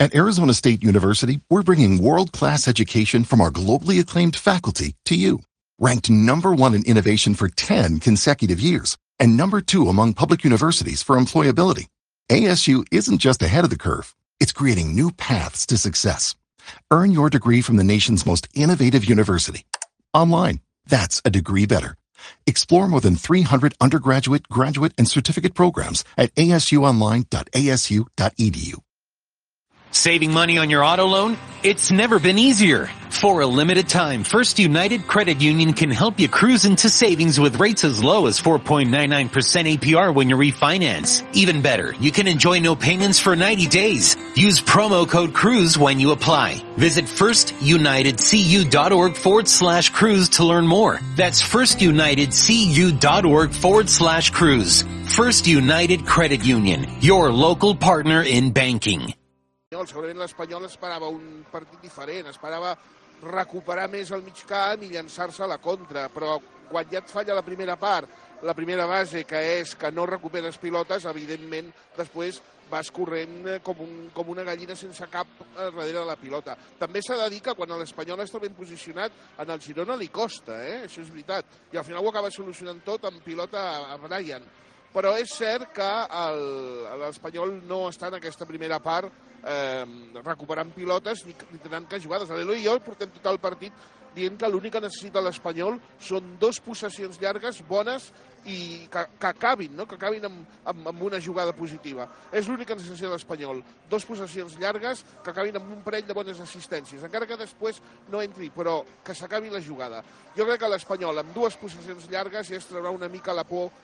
At Arizona State University, we're bringing world-class education from our globally acclaimed faculty to you. Ranked #1 in innovation for 10 consecutive years and #2 among public universities for employability, ASU isn't just ahead of the curve, it's creating new paths to success. Earn your degree from the nation's most innovative university. Online, that's a degree better. Explore more than 300 undergraduate, graduate, and certificate programs at asuonline.asu.edu. Saving money on your auto loan? It's never been easier. For a limited time, First United Credit Union can help you cruise into savings with rates as low as 4.99% APR when you refinance. Even better, you can enjoy no payments for 90 days. Use promo code CRUISE when you apply. Visit firstunitedcu.org/cruise to learn more. That's firstunitedcu.org/cruise. First United Credit Union, your local partner in banking. Segurament l'Espanyol esperava un partit diferent, esperava recuperar més el mig camp i llançar-se a la contra, però quan ja et falla la primera part, la primera base, que és que no recuperes pilotes, evidentment després vas corrent com una gallina sense cap darrere de la pilota. També s'ha de dir que quan l'Espanyol està ben posicionat, en el Girona li costa, això és veritat, i al final ho acaba solucionant tot amb pilota a Brian. Però és cert que l'Espanyol no està en aquesta primera part recuperant pilotes ni tenen que jugades. L'Eloi i jo portem tot el partit dient que l'únic que necessita l'Espanyol són 2 possessions llargues, bones, i que acabin, no? Que acabin amb una jugada positiva. És l'únic que necessita l'Espanyol. 2 possessions llargues que acabin amb un parell de bones assistències, encara que després no entri, però que s'acabi la jugada. Jo crec que l'Espanyol, amb 2 possessions llargues, ja es traurà una mica la por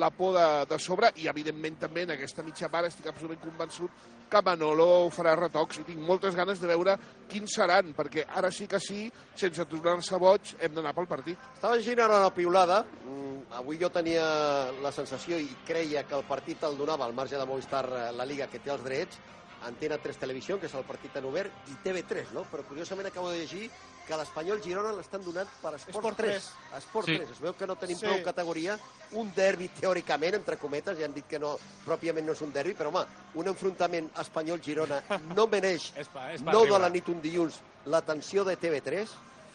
de sobre, i evidentment també en aquesta mitja part estic absolutament convençut que Manolo farà retocs i tinc moltes ganes de veure quins seran, perquè ara sí que sí, sense tornar-se boig, hem d'anar pel partit. Estava girant a la piulada, avui jo tenia la sensació i creia que el partit el donava al marge de Movistar la Liga, que té els drets, Antena 3 Televisió, que és el partit en obert, i TV3, no? Però curiosament acabo de llegir que l'Espanyol Girona l'estan donant per Esport 3. Esport 3. Es veu que no tenim prou categoria. Un derbi, teòricament, entre cometes, ja han dit que no, pròpiament no és un derbi, però, home, un enfrontament Espanyol-Girona no mereix 9 de la nit un dilluns l'atenció de TV3.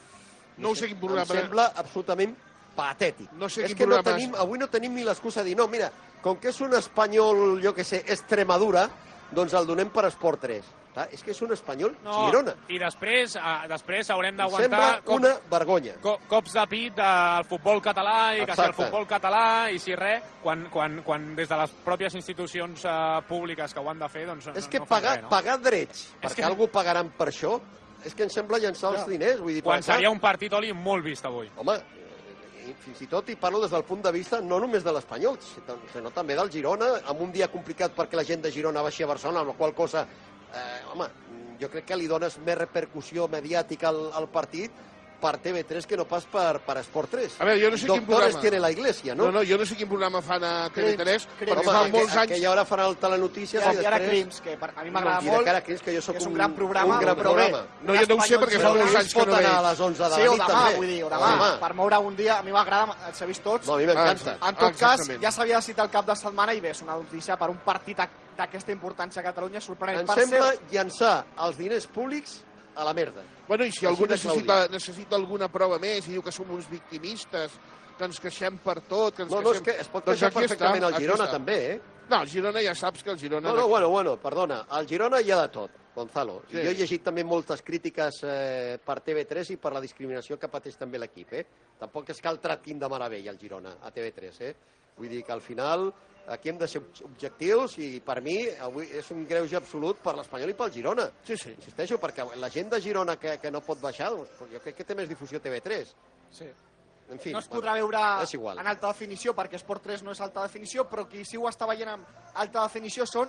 No sé quin programa. Em sembla absolutament patètic. És que avui no tenim ni l'excusa de dir, no, mira, com que és un Espanyol, jo què sé, Extremadura, doncs el donem per Esport 3. És que és un Espanyol Girona. I després haurem d'aguantar... Sembla una vergonya. Cops de pit del futbol català, i que si el futbol català, i si res, quan des de les pròpies institucions públiques que ho han de fer, doncs és que pagar drets, perquè algú pagaran per això, és que em sembla llançar els diners. Quan seria un partit, Oli, molt vist avui. Home, fins i tot, i parlo des del punt de vista no només de l'Espanyol, sinó també del Girona, amb un dia complicat perquè la gent de Girona baixi a Barcelona, amb la qual cosa, home, jo crec que li dones més repercussió mediàtica al partit per TV3 que no pas per Esport 3. A veure, jo no sé quin programa... Doctores tiene la iglesia, no? No, jo no sé quin programa fan a TV3, però fa molts anys... Que ja ara faran el Telenotícies i després... Crims, que a mi m'agrada molt, que jo soc un gran programa. No, jo no ho sé perquè fa molts anys que no veig. A les 11 de la nit, també. Sí, o demà, vull dir, o demà. Per moure un dia, a mi m'agrada, els he vist tots. No, a mi m'encanta. En tot cas, ja s'havia decidit el cap de setmana i bé, és una notícia per un partit d'aquesta importància a Catalunya sorprenent. Em sembla llançar els diners públics a la merda. Bueno, i si algú necessita alguna prova més i diu que som uns victimistes, que ens queixem per tot... No, és que es pot queixar perfectament al Girona, també, No, el Girona ja saps que el Girona... No, bueno, perdona, al Girona hi ha de tot, Gonzalo. Jo he llegit també moltes crítiques per TV3 i per la discriminació que pateix també l'equip, Tampoc és que el tractin de meravella, el Girona, a TV3, Vull dir que al final... Aquí hem de ser objectius i per mi avui és un greuge absolut per l'Espanyol i pel Girona. Sí. Insisteixo, perquè la gent de Girona que no pot baixar, jo crec que té més difusió TV3. Sí. En fi, no es podrà veure en alta definició perquè Esport 3 no és alta definició, però qui sí ho està veient en alta definició són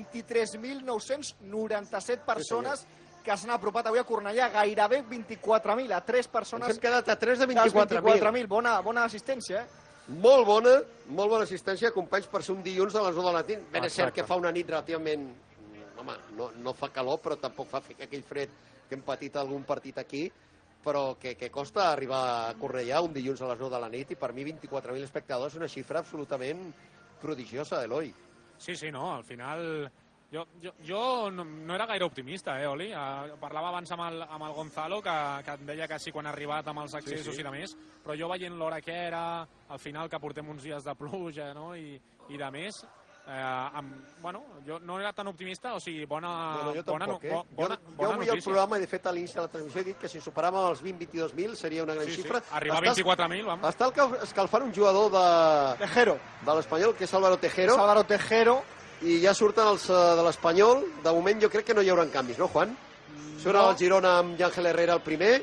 23.997 persones que s'han apropat avui a Cornellà, gairebé 24.000, a 3 persones... Ens hem quedat a 3 de 24.000. Bona assistència, Molt bona assistència, companys, per ser un dilluns a les 9 de la nit. Ben és cert que fa una nit relativament... Home, no fa calor, però tampoc fa aquell fred que hem patit algun partit aquí, però que costa arribar a Cornellà un dilluns a les 9 de la nit, i per mi 24.000 espectadors és una xifra absolutament prodigiosa, Eloi. Sí, no, al final Jo no era gaire optimista, Oli? Parlava abans amb el Gonzalo, que em deia que sí quan ha arribat amb els accessos i de més, però jo veient l'hora que era, al final que portem uns dies de pluja, no? I de més, jo no era tan optimista, o sigui, bona jo tampoc, bona jo avui al programa, de fet, a l'inici de la transmissió he dit que si superàvem els 20-22.000 seria una gran xifra. Arribar a 24.000, vamos. Està escalfant un jugador de l'Espanyol, que és Álvaro Tejero, i ja surten els de l'Espanyol. De moment jo crec que no hi haurà canvis, no, Juan? Surt el Girona amb Ángel Herrera el primer,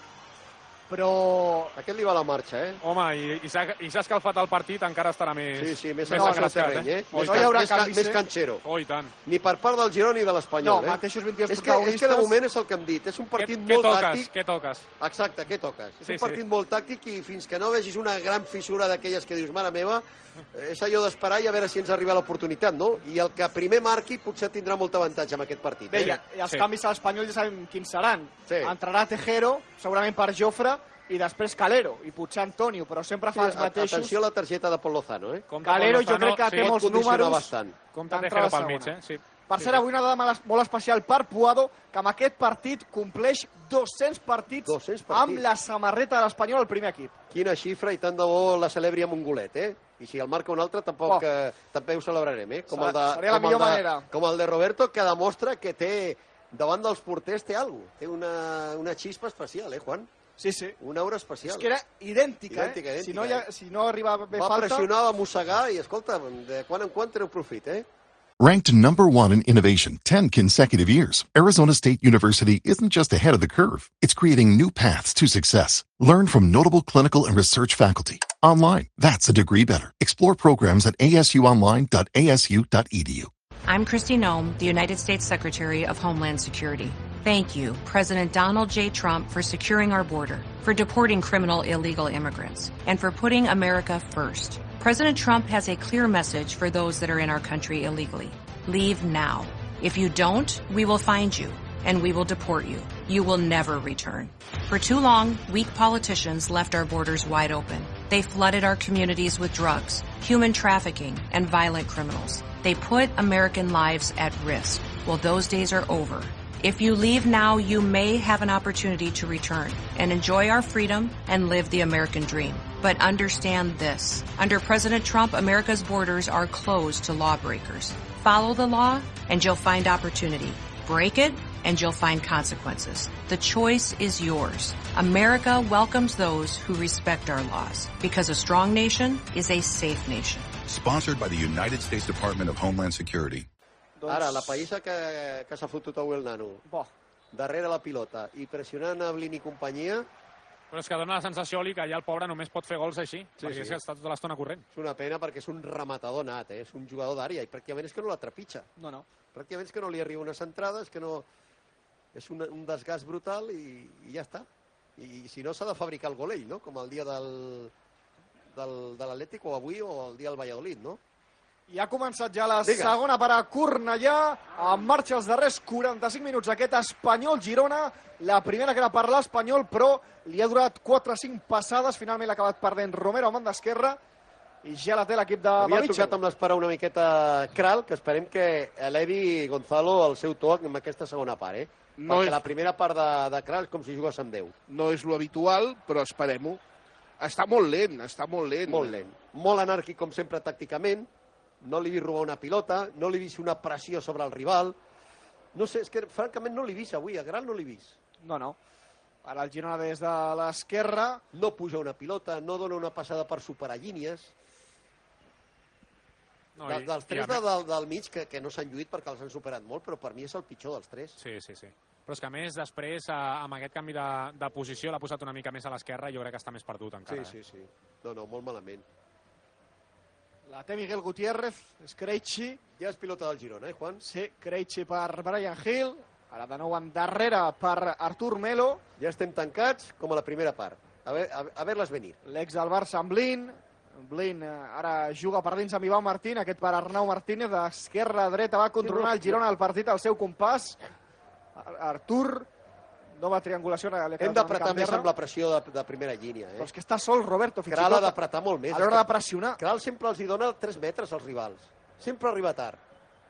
però aquest li va a la marxa, Home, i s'ha escalfat el partit, encara estarà més... Sí, més al terreny, no hi haurà canvis, més canxero. Oh, i tant. Ni per part del Girona ni de l'Espanyol, No, mateixos 22 protagonistes. És que de moment és el que hem dit, és un partit molt tàctic. Què toques? Exacte, què toques? És un partit molt tàctic i fins que no vegis una gran fissura d'aquelles que dius, mare meva, és allò d'esperar i a veure si ens arriba l'oportunitat, no? I el que primer marqui potser tindrà molt avantatge en aquest partit. Bé, i els canvis a l'Espanyol ja sabem quins seran. Sí. Entrarà Tejero, segurament per Jofre, i després Calero, i potser Antonio, però sempre fa els mateixos. Atenció a la targeta de Pol Lozano, Calero jo crec que té molts números. Compte Tejero pel mig, sí. Per cert, avui una dada molt especial per Puado, que amb aquest partit compleix 200 partits amb la samarreta de l'Espanyol al primer equip. Quina xifra, i tant de bo la celebri amb un golet, I si el marca un altre tampoc també ho celebrarem, Seria la millor manera. Com el de Roberto, que demostra que té, davant dels porters, té alguna cosa. Té una xispa especial, Juan? Sí. Una aura especial. És que era idèntica, Si no arriba bé falta... Va pressionar, va mossegar i, escolta, de quan en quan treu profit, Ranked #1 in innovation 10 consecutive years, Arizona State University isn't just ahead of the curve, it's creating new paths to success. Learn from notable clinical and research faculty. Online, that's a degree better. Explore programs at asuonline.asu.edu. I'm Kristi Noem, the United States Secretary of Homeland Security. Thank you, President Donald J. Trump, for securing our border, for deporting criminal illegal immigrants, and for putting America first. President Trump has a clear message for those that are in our country illegally. Leave now. If you don't, we will find you, and we will deport you. You will never return. For too long, weak politicians left our borders wide open. They flooded our communities with drugs, human trafficking, and violent criminals. They put American lives at risk. Well, those days are over. If you leave now, you may have an opportunity to return and enjoy our freedom and live the American dream. But understand this. Under President Trump, America's borders are closed to lawbreakers. Follow the law and you'll find opportunity. Break it and you'll find consequences. The choice is yours. America welcomes those who respect our laws because a strong nation is a safe nation. Sponsored by the United States Department of Homeland Security. Ara, la païssa que s'ha fotut avui el nano. Darrere la pilota i pressionant a Blin i companyia. Però és que dona la sensació, Oli, que ja el pobre només pot fer gols així, perquè és que està tota l'estona corrent. És una pena perquè és un rematador nat, és un jugador d'àrea i pràcticament és que no la trepitja. No. Pràcticament és que no li arriba una centrada, és que no... És un desgast brutal i ja està. I si no, s'ha de fabricar el gol ell, no? Com el dia de l'Atlètic o avui o el dia del Valladolid, no? I ha començat ja la segona per a Cornellà, en marxa els darrers 45 minuts aquest Espanyol-Girona, la primera que era per l'Espanyol, però li ha durat 4 o 5 passades, finalment l'ha acabat perdent Romero a banda esquerra, i ja la té l'equip de Mitchell. Havia tocat amb l'esperar una miqueta Kral, que esperem que elevi Gonzalo el seu to en aquesta segona part, perquè la primera part de Kral és com si jugués amb 10. No és lo habitual, però esperem-ho. Està molt lent. Molt lent. Molt anàrquic, com sempre, tàcticament. No li he vist robar una pilota, no li he vist una pressió sobre el rival. No sé, és que francament no l'he vist avui, a Kral no l'he vist. No. Ara el Girona des de l'esquerra. No puja una pilota, no dona una passada per superar línies. Dels tres del mig, que no s'han lluït perquè els han superat molt, però per mi és el pitjor dels tres. Sí. Però és que a més, després, amb aquest canvi de posició, l'ha posat una mica més a l'esquerra i jo crec que està més perdut encara. Sí. No, molt malament. La té Miguel Gutiérrez, és Krejci. Ja és pilota del Girona, Juan? Sí, Krejci per Brian Hill. Ara de nou endarrere per Artur Melo. Ja estem tancats com a la primera part. A veure-les venir. L'ex del Barça amb Blin. Blin ara juga per dins amb Ivan Martín. Aquest per Arnau Martínez, d'esquerra a dreta, va controlar el Girona al partit al seu compàs. Artur, nova triangulació. Hem d'apretar més amb la pressió de primera línia. Però és que està sol Roberto. Kral ha d'apretar molt més. A l'hora de pressionar. Kral sempre els dona 3 metres als rivals. Sempre arriba tard.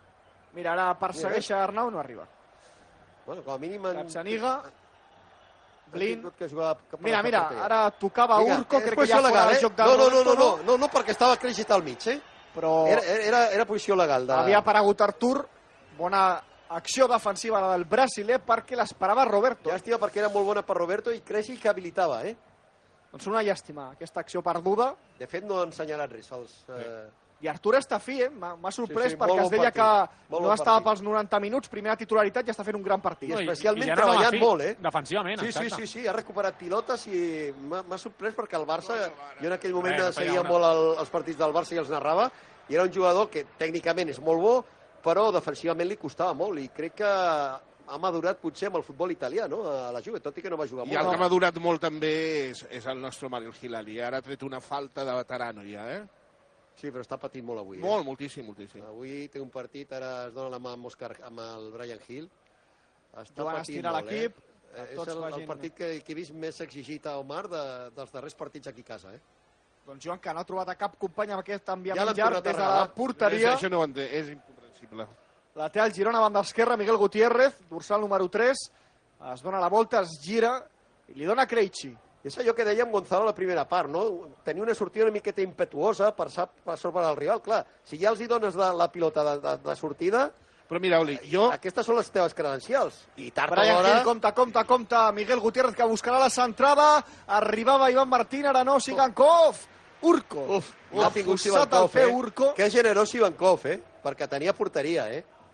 Mira, ara persegueix a Arnau, no arriba. Bueno, com a mínim... Gazzaniga, Blin... Mira, ara tocava Urco, crec que ja fora de joc de Roberto. No, perquè estava Krejci al mig, Però... Era posició legal. Havia aparegut Artur, bona acció defensiva la del brasiler, perquè l'esperava Roberto. Llàstima perquè era molt bona per Roberto i Krejci que habilitava, Doncs una llàstima, aquesta acció perduda. De fet, no ha ensenyat res. I Artur està fi, m'ha sorprès perquè es deia que no estava pels 90 minuts, primera titularitat i està fent un gran partit. I especialment treballant molt, Defensivament, Sí, ha recuperat pilotes i m'ha sorprès perquè el Barça, jo en aquell moment seguia molt els partits del Barça i els narrava, i era un jugador que tècnicament és molt bo, però defensivament li costava molt i crec que ha madurat potser amb el futbol italià, no?, a la Juve, tot i que no va jugar molt. I el que ha madurat molt també és el nostre Mario Hilali. Ara ha tret una falta de veterano ja, Sí, però està patint molt avui. Molt, moltíssim. Avui té un partit, ara es dona la mà amb el Brian Hill. Està patint molt, l'equip. És el partit que he vist més exigit a Omar dels darrers partits aquí a casa, Doncs Joan, que no ha trobat a cap company amb aquest enviament llarg des de la porteria. Això no ho entenc, és incomprensible. La té el Girona, banda esquerra, Miguel Gutiérrez, dorsal número 3, es dona la volta, es gira i li dona Krejci. És allò que dèiem Gonzalo a la primera part, no? Tenir una sortida una miqueta impetuosa per sobre el rival. Clar, si ja els hi dones la pilota de sortida... Però mira, Oli, jo... Aquestes són les teves credencials. I tard o Brian d'hora... Hill, compta, Miguel Gutiérrez que buscarà la centrada, arribava Ivan Martín, ara no, Sigankov, Urco. Ha tingut Sivankov, Urco. Que generós Sivankov, perquè tenia porteria,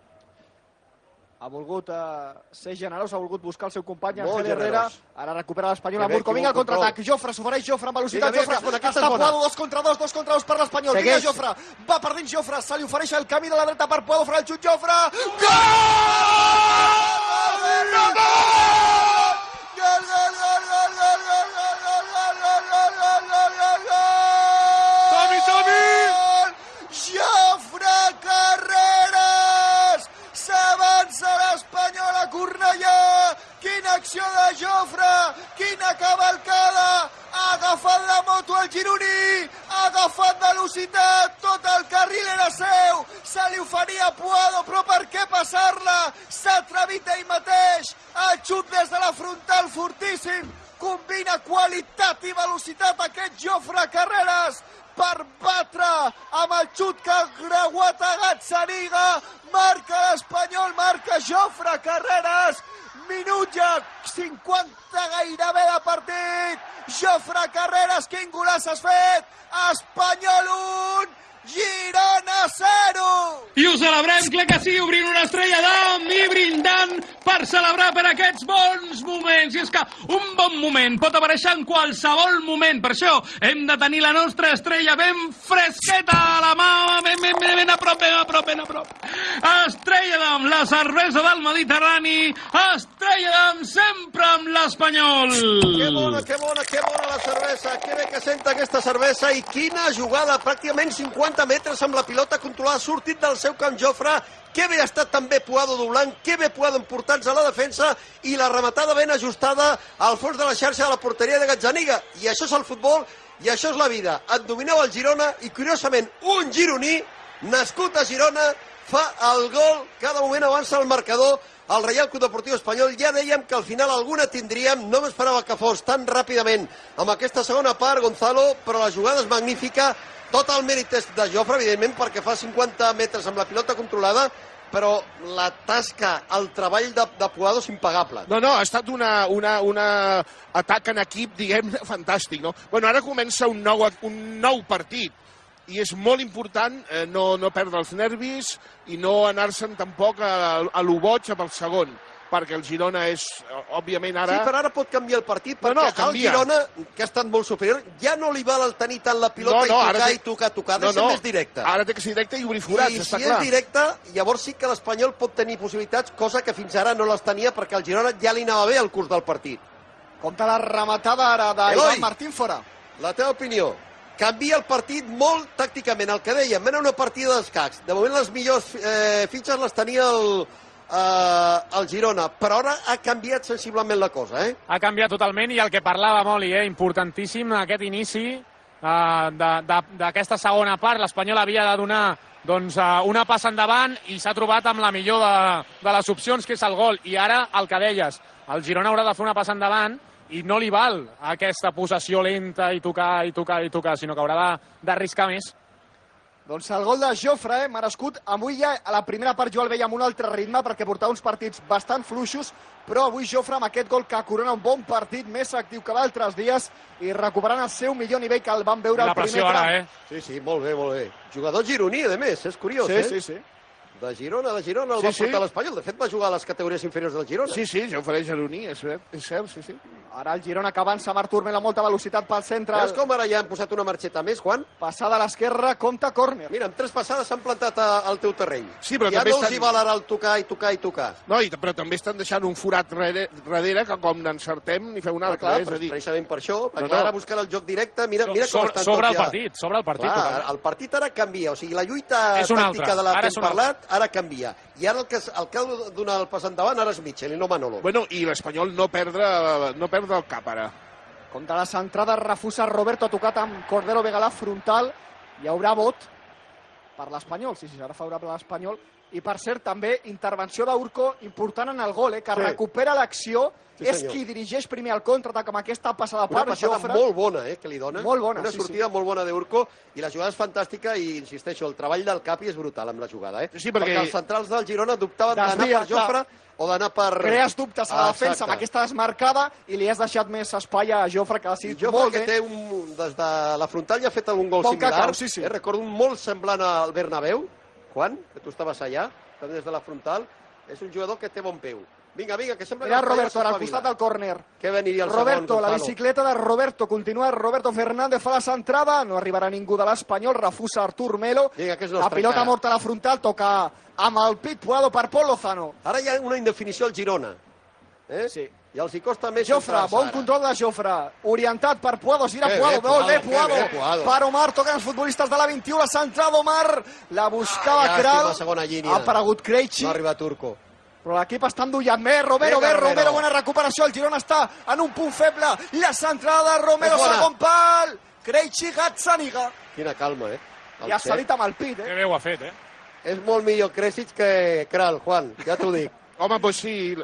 Ha volgut ser generós, ha volgut buscar el seu company, Ángel Herrera. Ara recupera l'Espanyol amb Urco. Vinga el contraatac. Jofre, s'ofereix Jofre amb velocitat. Jofre està Puado, 2 contra 2 per l'Espanyol. Vinga Jofre, va per dins Jofre, se li ofereix el camí de la dreta per Puado, farà el xut Jofre. Gol! Jofre Carreras! S'avança l'Espanyol a Cornellà! Quina acció de Jofre! Quina cavalcada! Ha agafat la moto al gironí! Ha agafat velocitat! Tot el carril era seu! Se li oferia a Puado, però per què passar-la? S'ha atrevit ell mateix! El xut des de la frontal fortíssim! Combina qualitat i velocitat aquest Jofre Carreras per batre amb el xut que ha creuat a Gazzaniga. Marca l'Espanyol, marca Jofre Carreras. Minut ja 50 gairebé de partit. Jofre Carreras, quin golaç has fet? Espanyol 1, Girona 0! I ho celebrem, clar que sí, obrint una estrella d'am i brindant per celebrar per aquests bons moments. I és que un bon moment pot aparèixer en qualsevol moment. Per això hem de tenir la nostra estrella ben fresqueta a la mà, ben a prop. Estrella d'am, la cervesa del Mediterrani. Estrella d'am, sempre amb l'Espanyol. Que bona la cervesa. Que bé que senta aquesta cervesa. I quina jugada, pràcticament 50 metres amb la pilota controlada, sortit del seu camp Jofre, que bé ha estat també Puado doblant, que bé Puado emportant-se a la defensa i la rematada ben ajustada al fons de la xarxa de la porteria de Gazzaniga. I això és el futbol i això és la vida. Et domineu el Girona i, curiosament, un gironí nascut a Girona fa el gol cada moment avança el marcador. El Reial Club Deportiu Espanyol, ja dèiem que al final alguna tindríem, no m'esperava que fos tan ràpidament amb aquesta segona part, Gonzalo, però la jugada és magnífica. Tot el mèrit és de Jofre, evidentment, perquè fa 50 metres amb la pilota controlada, però la tasca, el treball de Puado és impagable. No, ha estat un atac en equip, diguem-ne, fantàstic, no? Bueno, ara comença un nou partit, i és molt important no perdre els nervis i no anar-se'n tampoc a lo boig amb el segon, perquè el Girona és, òbviament, ara... Sí, però ara pot canviar el partit, perquè el Girona, que ha estat molt superior, ja no li val el tenir tant la pilota i tocar. Ha de ser més directe. Ara té que ser directe i obrir forats, està clar. I si és directe, llavors sí que l'Espanyol pot tenir possibilitats, cosa que fins ara no les tenia, perquè el Girona ja li anava bé el curs del partit. Compte la rematada ara d'Ivan Martín fora. La teva opinió. Canvia el partit molt tàcticament, el que dèiem, era una partida d'escacs. De moment les millors fitxes les tenia el Girona, però ara ha canviat sensiblement la cosa, Ha canviat totalment i el que parlàvem, Oli, importantíssim aquest inici d'aquesta segona part. L'Espanyol havia de donar Doncs una passa endavant i s'ha trobat amb la millor de les opcions, que és el gol. I ara, el que deies, el Girona haurà de fer una passa endavant i no li val aquesta possessió lenta i tocar, sinó que haurà d'arriscar més. Doncs el gol de Jofre, merescut. Avui ja a la primera part jo el veia amb un altre ritme perquè portava uns partits bastant fluixos, però avui Jofre amb aquest gol que corona un bon partit, més actiu que d'altres dies i recuperant el seu millor nivell que el vam veure al primer tram. Ara, Sí, molt bé, molt bé. Jugador gironí, a més, és curiós, Sí. De Girona, el va portar a l'Espanyol. De fet, va jugar a les categories inferiors del Girona. Sí, Jofre gironí, és cert, sí. Ara el Girona que avança amb Artur Mel a molta velocitat pel centre. Veus com ara ja han posat una marxeta més, Juan? Passada a l'esquerra, compta córner. Mira, amb 3 passades s'han plantat al teu terreny. Sí, però ja també no els hi val ara el tocar. No, però també estan deixant un forat darrere que com n'encertem ni feu un altre. Clar, És a dir, precisament per això, perquè ara busquen el joc directe, mira com estan tots ja. Sobre el partit. Clar, el partit ara canvia, o sigui, la lluita tàctica de la que hem parlat ara canvia. I ara el que ha de donar el pas endavant ara és Mitchell i no Manolo. Bueno, i l'Espanyol no perdre el cap ara. Contra la centrada refusa Roberto, ha tocat amb Cordero Vegalà frontal. Hi haurà vot per l'Espanyol, sí, serà favorable a l'Espanyol. I, per cert, també intervenció d'Urco important en el gol, que recupera l'acció, és qui dirigeix primer el contraatac amb aquesta passada per Jofre. Una passada molt bona, que li dona. Molt bona, una sortida molt bona d'Urco, i la jugada és fantàstica, i insisteixo, el treball del Capi és brutal amb la jugada. Sí, perquè els centrals del Girona dubtaven d'anar per Jofre o d'anar per... Crees dubtes a la defensa amb aquesta desmarcada i li has deixat més espai a Jofre, que ha decidit molt bé. Jofre, que des de la frontal ja ha fet algun gol similar. Recordo un molt semblant al Bernabéu, Juan, que tu estaves allà, també des de la frontal. És un jugador que té bon peu. Vinga, que sembla... Mira Roberto, ara al costat del córner. Què veniria el segon, Roberto, la bicicleta de Roberto, continua Roberto Fernández, fa la centrada, no arribarà ningú de l'Espanyol, refusa Artur Melo, la pilota morta a la frontal, toca amb el pit Puado per Pol Lozano. Ara hi ha una indefinició al Girona. Sí. I els hi costa més... Jofre, bon control de Jofre, orientat per Puado, gira Puado, molt bé Puado, per Omar, toquen els futbolistes de la 21, la centrada Omar, la buscava Kral, ha aparegut Krejci. No ha arribat Urco. Però l'equip està endollat més, Romero, bona recuperació, el Girona està en un punt feble, la centrada de Romero, segon pal, Krejci, Gazzaniga. Quina calma, I ha salit amb el pit, Que bé ho ha fet, És molt millor Krejci que Kral, Juan, ja t'ho dic. Home, doncs sí...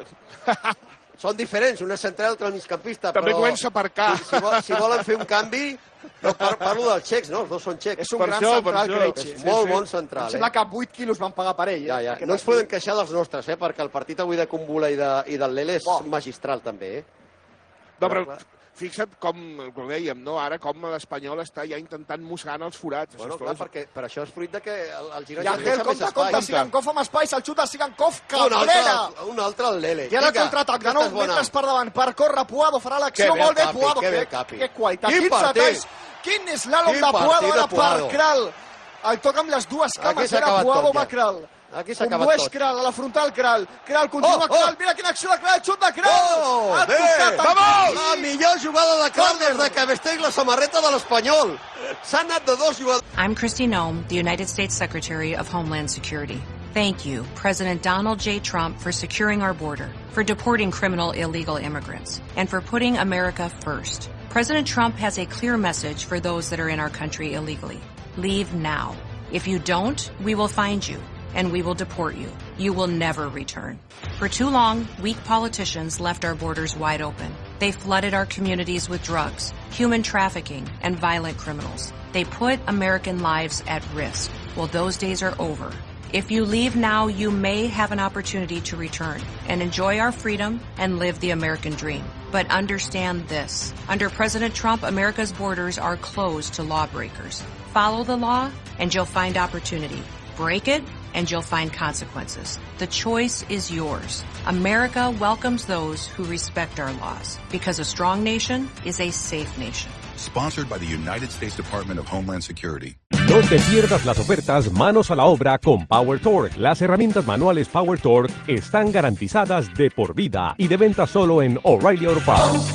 Són diferents, un és central, l'altre migcampista, també comença per cá. Si volen fer un canvi, no parlo dels txecs, no? Els dos són txecs. És un gran central, Krejci. Molt bon central. Em sembla que 8 quilos van pagar per ell. No ens podem queixar dels nostres, perquè el partit avui de Kumbula i del Lele és magistral, també. No, però fixa't com ho dèiem, no? Ara com l'Espanyol està ja intentant mossegar els forats. Bueno, clar, perquè per això és fruit de que el Girona ja deixa més espai. Compte, Sigankov amb espai, se'l xuta Sigankov, cabrera! Un altre al Lele. I ara el contraatac de 9 metres per davant, per córrer Puado, farà l'acció, molt bé Puado. Que qualitat, quins detalls! Quin és l'àlom de Puado, ara per Kral. El toca amb les dues cames, era Puado, va Kral. Aquí s'ha acabat tot. Kral, a la frontal Kral. Kral continua Kral, mira quina acció de Kral, xut de Kral! Vamos! La millor jugada de Kral des de que vesteix la samarreta de l'Espanyol. S'ha anat de dos jugadors. I'm Kristi Noem, the United States Secretary of Homeland Security. Thank you, President Donald J. Trump, for securing our border, for deporting criminal illegal immigrants, and for putting America first. President Trump has a clear message for those that are in our country illegally. Leave now. If you don't, we will find you, and we will deport you. You will never return. For too long, weak politicians left our borders wide open. They flooded our communities with drugs, human trafficking, and violent criminals. They put American lives at risk. Well, those days are over. If you leave now, you may have an opportunity to return and enjoy our freedom and live the American dream. But understand this. Under President Trump, America's borders are closed to lawbreakers. Follow the law, and you'll find opportunity. Break it, and you'll find consequences. The choice is yours. America welcomes those who respect our laws, because a strong nation is a safe nation. Sponsored by the United States Department of Homeland Security. No te pierdas las ofertas manos a la obra con Power Torque. Las herramientas manuales Power Torque están garantizadas de por vida y de venta solo en O'Reilly Auto Parts.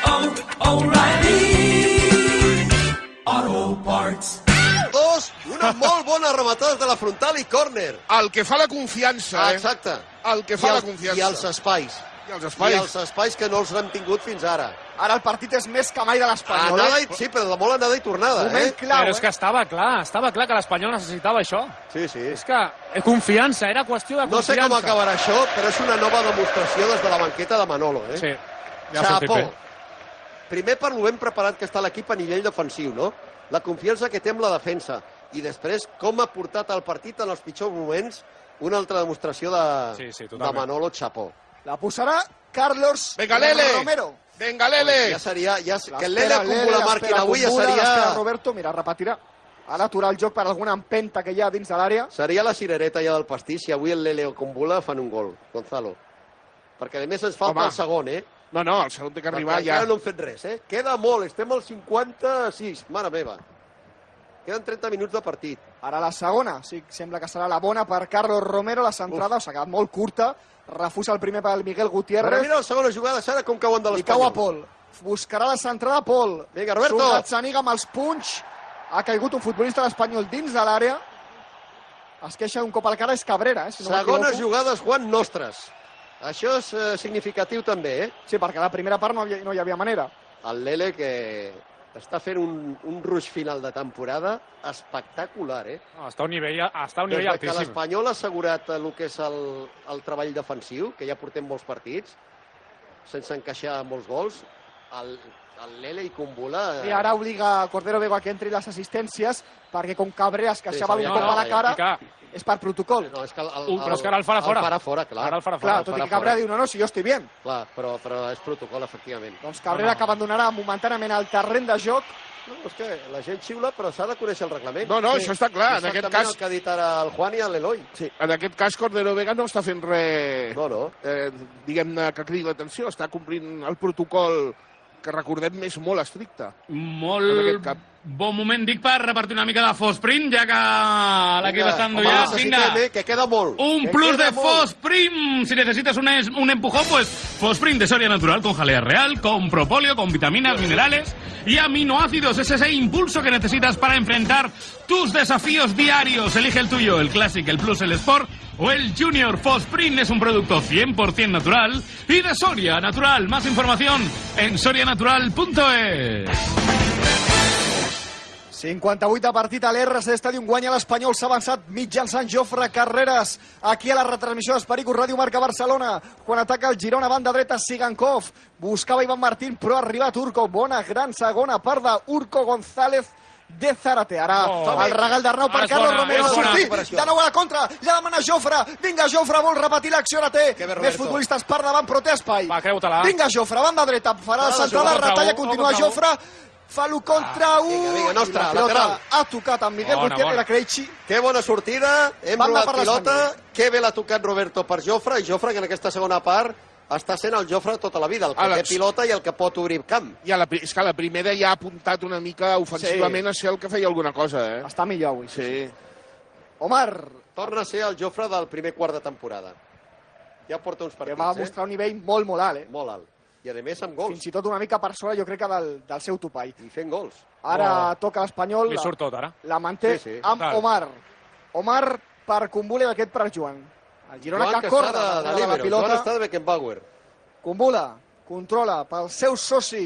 O'Reilly Auto Parts. Una molt bona rematada de la frontal i córner. El que fa la confiança, Exacte. El que fa la confiança. I els espais. I els espais. I els espais que no els hem tingut fins ara. Ara el partit és més que mai de l'Espanyol. Sí, però de molt anada i tornada. Moment clau, Però és que estava clar que l'Espanyol necessitava això. Sí. És que confiança, era qüestió de confiança. No sé com acabarà això, però és una nova demostració des de la banqueta de Manolo. Sí, ja Xapó. Primer per lo ben preparat que està l'equip a nivell defensiu, no? La confiança que té amb la defensa. I després com ha portat el partit en els pitjors moments, una altra demostració de Manolo. Xapó. La posarà Carlos Romero. Venga, Lele! Ja seria... Que el Lele Kumbula marquin avui ja seria... Roberto, mira, repetirà. Ha d'aturar el joc per alguna empenta que hi ha dins de l'àrea. Seria la cirereta ja del pastís si avui el Lele o Kumbula fan un gol, Gonzalo. Perquè a més ens falta el segon, No, el segon té que arribar ja. Encara no hem fet res, Queda molt, estem al 56, mare meva. Queden 30 minuts de partit. Ara la segona, sí, sembla que serà la bona per Carlos Romero, la centrada s'ha quedat molt curta, refusa el primer pel Miguel Gutiérrez. Però mira la segona jugada, Sara, com cauen de l'Espanyol. I cau a Pol. Buscarà la centrada Pol. Vinga, Roberto. Sugatsaniga amb els punys. Ha caigut un futbolista de l'Espanyol dins de l'àrea. Es queixa un cop al cara, és Cabrera. Si no segones jugades, Juan, nostres. Això és significatiu també, Sí, perquè a la primera part no hi havia manera. El Lele que està fent un ruix final de temporada espectacular, Està a un nivell altíssim. Des que l'Espanyol ha assegurat el que és el treball defensiu, que ja portem molts partits, sense encaixar molts gols, el Lele i Kumbula... I ara obliga Cordero Vego a que entri les assistències, perquè com Cabrera es queixava un cop a la cara, és per protocol. No, és que però és que ara el farà fora. El farà fora, clar. Ara el farà fora. Tot i que Cabrera diu, no, si jo estic bien. Clar, però és protocol, efectivament. Doncs Cabrera que abandonarà momentàniament el terreny de joc. No, és que la gent xiula, però s'ha de conèixer el reglament. No, això està clar. En aquest cas... el que ha dit ara el Juan i l'Eloi. Sí, en aquest cas Cordero Vega no està fent res... No. Diguem-ne que cridi l'atenció, està complint el protocol que recordem més molt estricte. Molt bon moment, dic, per repartir una mica de Fosprin, ja que l'equip està endollat. Vinga, que queda molt. Un plus de Fosprin. Si necesitas un empujón, pues Fosprin de Soria Natural con jalea real, con propóleo, con vitaminas, minerales y aminoácidos. Es ese impulso que necesitas para enfrentar tus desafíos diarios. Elige el tuyo, el Classic, el Plus, el Sport o el Junior. Fosprin es un producto 100% natural y de Soria Natural. Más información en sorianatural.es. 58 de partit a l'RC Stadium, guanya l'Espanyol, s'ha avançat mitjançant Jofre Carreras, aquí a la retransmissió d'Espericus Ràdio Marca Barcelona, quan ataca el Girona, banda dreta, Sigankov, buscava Ivan Martín, però ha arribat Urco, bona, gran segona part d'Urco González de Zárate. Ara el regal d'Arnau per Carlos Romero, ha sortit, de nou a la contra, ja demana Jofre, vinga Jofre, vol repetir l'acció, ara té més futbolistes per davant, però té espai. Vinga Jofre, banda dreta, farà la centrada, retalla, continua Jofre, fa l'1 contra 1. Vinga, nostra, la pilota lateral. ha tocat amb Miguel Gutiérrez, la Creixi. Que bona sortida, hem robat pilota, que bé l'ha tocat Roberto per Jofre, i Jofre que en aquesta segona part està sent el Jofre tota la vida, el que té pilota i el que pot obrir camp. És que la primera ja ha apuntat una mica ofensivament a ser el que feia alguna cosa, Està millor avui. Sí. Omar. Torna a ser el Jofre del primer quart de temporada. Ja porta uns partits, va mostrar un nivell molt, molt alt, Molt alt. I a més amb gols. Fins i tot una mica per sobre, jo crec que del seu topall. I fent gols. Ara toca l'Espanyol. Li surt tot, ara. La manté amb Omar. Omar per Kumbula i aquest per Joan. El Girona que corre de la pilota. Joan està de Beckenbauer. Kumbula controla pel seu soci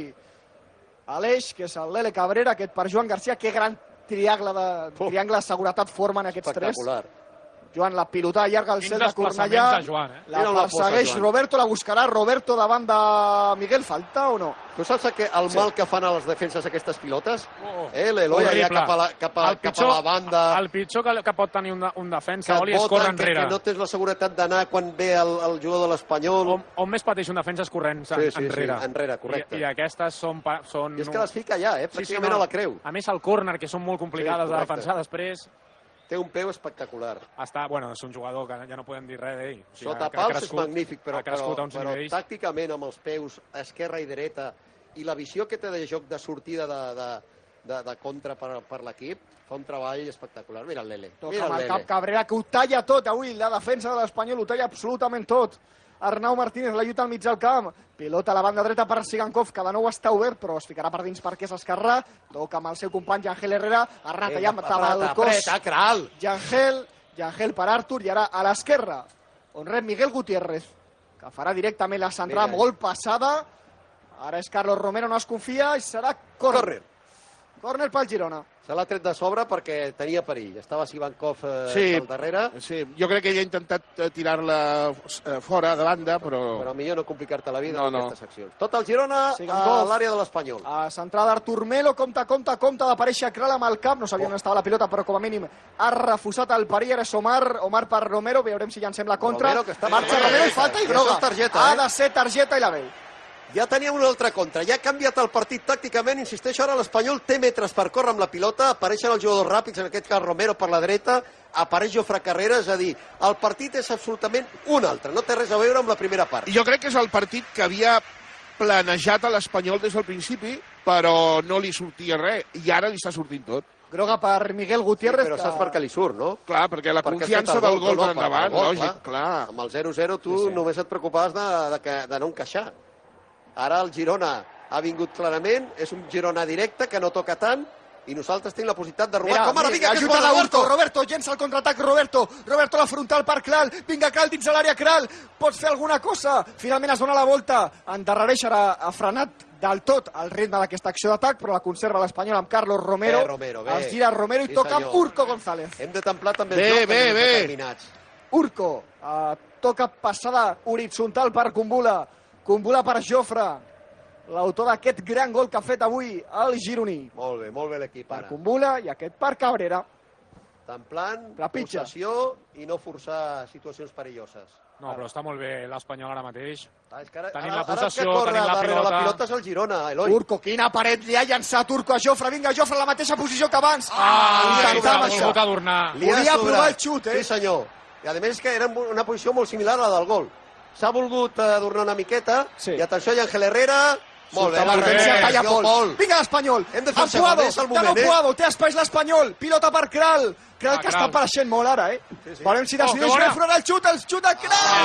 Aleix, que és el Lele Cabrera, aquest per Joan Garcia. Que gran triangle de seguretat formen aquests tres. Espectacular. Joan la pilota allarga al cel de Cornellà. La persegueix Roberto, la buscarà Roberto davant de Miguel. Falta o no? Tu saps el mal que fan a les defenses aquestes pilotes? L'Eloi allà cap a la banda. El pitjor que pot tenir un defensa, Oli, és córrer enrere. Que no tens la seguretat d'anar quan ve el jugador de l'Espanyol. On més pateix un defensa és corrent enrere. Sí, enrere, correcte. I aquestes són... I és que les fica allà, pràcticament a la creu. A més, el córner, que són molt complicades de defensar després... Té un peu espectacular. És un jugador que ja no podem dir res d'ell. Sota pals és magnífic, però tàcticament amb els peus esquerra i dreta i la visió que té de joc de sortida de contra per l'equip, fa un treball espectacular. Mira el Lele. Toca amb el cap Cabrera, que ho talla tot avui. La defensa de l'Espanyol ho talla absolutament tot. Arnau Martínez la lluita al mig del camp. Pilota a la banda dreta per Sigankov, que de nou està obert, però es ficarà per dins perquè és esquerrà. Toca amb el seu company Yangel Herrera. Ha retallat el cos. Yangel per Artur, i ara a l'esquerra, on rep Miguel Gutiérrez, que farà directament la centrada molt passada. Ara és Carlos Romero, no es confia, i serà córner. Córner pel Girona. Se l'ha tret de sobre perquè tenia perill. Estava Sivankov al darrere. Sí, jo crec que ell ha intentat tirar-la fora, de banda, però... Però millor no complicar-te la vida en aquestes seccions. Tot el Girona a l'àrea de l'Espanyol. A centrada d'Artur Melo, compta d'aparèixer Kral amb el cap, no sabia on estava la pilota, però com a mínim ha refusat el perill, ara és Omar per Romero, veurem si llancem la contra. Marxa Romero i falta i groga. Ha de ser targeta i la veu. Ja tenia una altra contra, ja ha canviat el partit tàcticament, insisteixo, ara l'Espanyol té metres per córrer amb la pilota, apareixen els jugadors ràpids, en aquest cas Romero per la dreta, apareix Jofre Carrera, és a dir, el partit és absolutament un altre, no té res a veure amb la primera part. Jo crec que és el partit que havia planejat a l'Espanyol des del principi, però no li sortia res, i ara li està sortint tot. Groga per Miguel Gutiérrez. Sí, però saps per què li surt, no? Clar, perquè la confiança del gol per endavant, lògic, clar. Amb el 0-0 tu només et preocupaves de no encaixar. Ara el Girona ha vingut clarament, és un Girona directe que no toca tant, i nosaltres tenim la possibilitat de robar. Com ara, vinga, que és gol de Roberto! Roberto, llença el contraatac, Roberto la frontal per Kral, vinga Kral dins de l'àrea, Kral, pots fer alguna cosa? Finalment es dona la volta, endarrereix, ara ha frenat del tot el ritme d'aquesta acció d'atac, però la conserva l'Espanyol amb Carlos Romero, es gira Romero i toca amb Urco González. Hem de templar també el joc en determinats. Urco, toca passada horitzontal per Kumbula per Jofre, l'autor d'aquest gran gol que ha fet avui el gironí. Molt bé l'equip ara. Per Kumbula i aquest per Cabrera. Templant, possessió i no forçar situacions perilloses. No, però està molt bé l'Espanyol ara mateix. Tenim la possessió, tenim la pilota. La pilota és el Girona, Eloi. Urco, quina paret li ha llençat Urco a Jofre. Vinga, Jofre, la mateixa posició que abans. Volia provar el xut, Sí, senyor. I a més que era una posició molt similar a la del gol. S'ha volgut adornar una miqueta, i atenció, i Ángel Herrera, molt bé. Vinga l'Espanyol, hem de fer Puado, de nou Puado, té espais l'Espanyol, pilota per Kral, Kral que està apareixent molt ara, Veurem si decideix fer front al xut de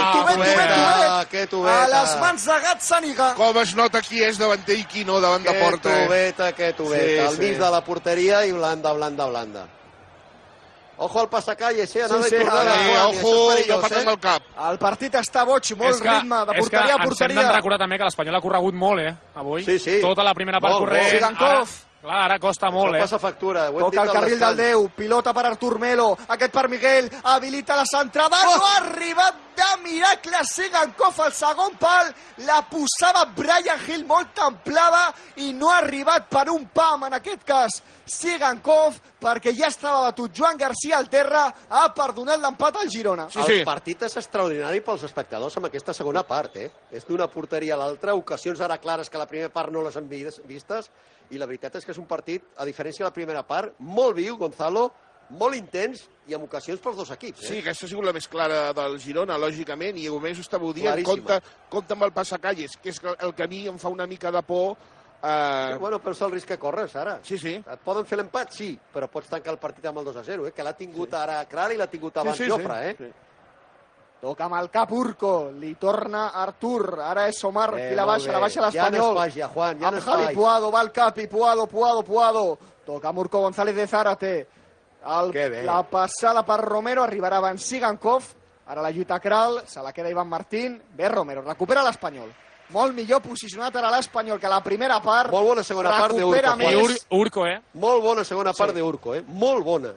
Kral, Tubet, a les mans de Gazzaniga. Com es nota qui és davanter i qui no davant de porta. Que Tubet, al mig de la porteria i blanda. Ojo al passacalles, anada i tornada. Ojo, no patem el cap. El partit està boig, molt ritme, de porteria a porteria. Ens hem de recordar també que l'Espanyol ha corregut molt, avui. Sí. Tota la primera part corrent. Sigankov. Clar, ara costa molt, Això passa factura. Toca el carril del 10, pilota per Artur Melo, aquest per Miguel, habilita la centrada, no ha arribat de miracle Sigankov al segon pal, la posava Brian Hill molt templada i no ha arribat per un pam, en aquest cas Sigankov, perquè ja estava batut Joan García al terra, ha perdonat l'empat al Girona. El partit és extraordinari pels espectadors amb aquesta segona part, És d'una porteria a l'altra, ocasions ara clares que la primera part no les han vistes, i la veritat és que és un partit, a diferència de la primera part, molt viu, Gonzalo, molt intens i amb ocasions pels dos equips. Sí, aquesta ha sigut la més clara del Girona, lògicament, i només ho estava dient, compta amb el passacalles, que és el que a mi em fa una mica de por. Però és el risc que corres, ara. Sí. Et poden fer l'empat? Sí, però pots tancar el partit amb el 2-0, que l'ha tingut ara Kral i l'ha tingut abans Jofre, Toca amb el cap Urco, li torna Artur, ara és Omar qui la baixa l'Espanyol. Ja Juan, ja amb Javi Puado, va el cap i Puado. Toca amb Urco González de Zárate. La passada per Romero, arribarà abans Sigankov, ara la lluita Kral, se la queda Ivan Martín, ve Romero, recupera l'Espanyol. Molt millor posicionat ara l'Espanyol que la primera part. Molt bona segona part d'Urco. Molt bona segona part d'Urco, molt bona.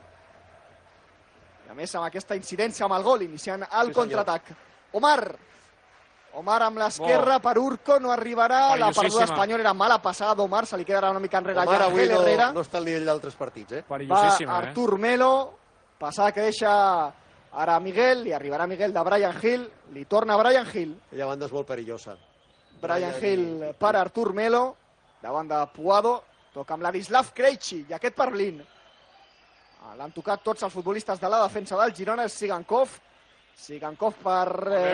A més, amb aquesta incidència amb el gol, iniciant el contraatac. Omar amb l'esquerra per Urco, no arribarà. La perduda Espanyol era mala passada d'Omar, se li quedarà una mica enrere. Omar avui no està al nivell d'altres partits. Va Artur Melo, passada que deixa ara Miguel, li arribarà Miguel de Brian Hill, li torna Brian Hill. Aquella banda és molt perillosa. Brian Hill per Artur Melo, davant de Puado, toca amb Ladislav Krejci i aquest per Blin. L'han tocat tots els futbolistes de la defensa del Girona, és Sigankov per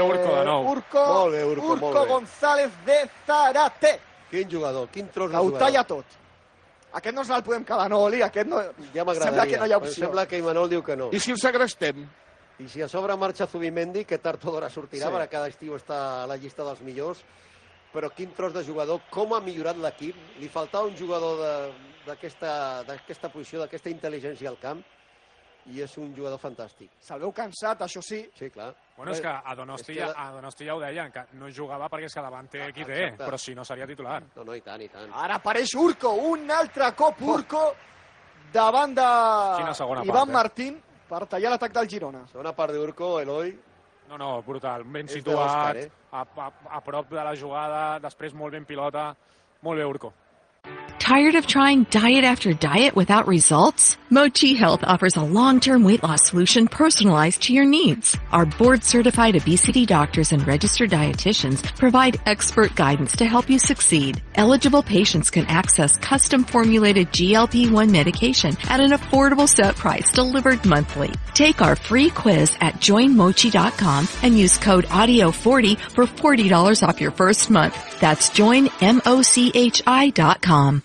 Urco González de Zárate. Quin jugador, quin tros de jugador. Ho talla tot. Aquest no ens el podem quedar, no, Oli? Aquest no... Ja m'agradaria. Sembla que no hi ha opció. Sembla que Imanol diu que no. I si el segrestem? I si a sobre marxa Zubimendi, que tard o d'hora sortirà, perquè cada estiu està a la llista dels millors, però quin tros de jugador, com ha millorat l'equip. Li faltava un jugador d'aquesta posició, d'aquesta intel·ligència al camp, i és un jugador fantàstic. Se'l veu cansat, això sí. Sí, clar. Bueno, és que a Donosti ja ho deien, que no jugava perquè és que davant té qui té, però si no seria titular. No, i tant, i tant. Ara apareix Urco, un altre cop Urco davant de Ivan Martín per tallar l'atac del Girona. Segona part d'Urco, Eloi. No, brutal, ben situat, a prop de la jugada, després molt ben pilota, molt bé Urco. Tired of trying diet after diet without results? Mochi Health offers a long-term weight loss solution personalized to your needs. Our board-certified obesity doctors and registered dietitians provide expert guidance to help you succeed. Eligible patients can access custom-formulated GLP-1 medication at an affordable set price delivered monthly. Take our free quiz at joinmochi.com and use code AUDIO40 for $40 off your first month. That's joinmochi.com.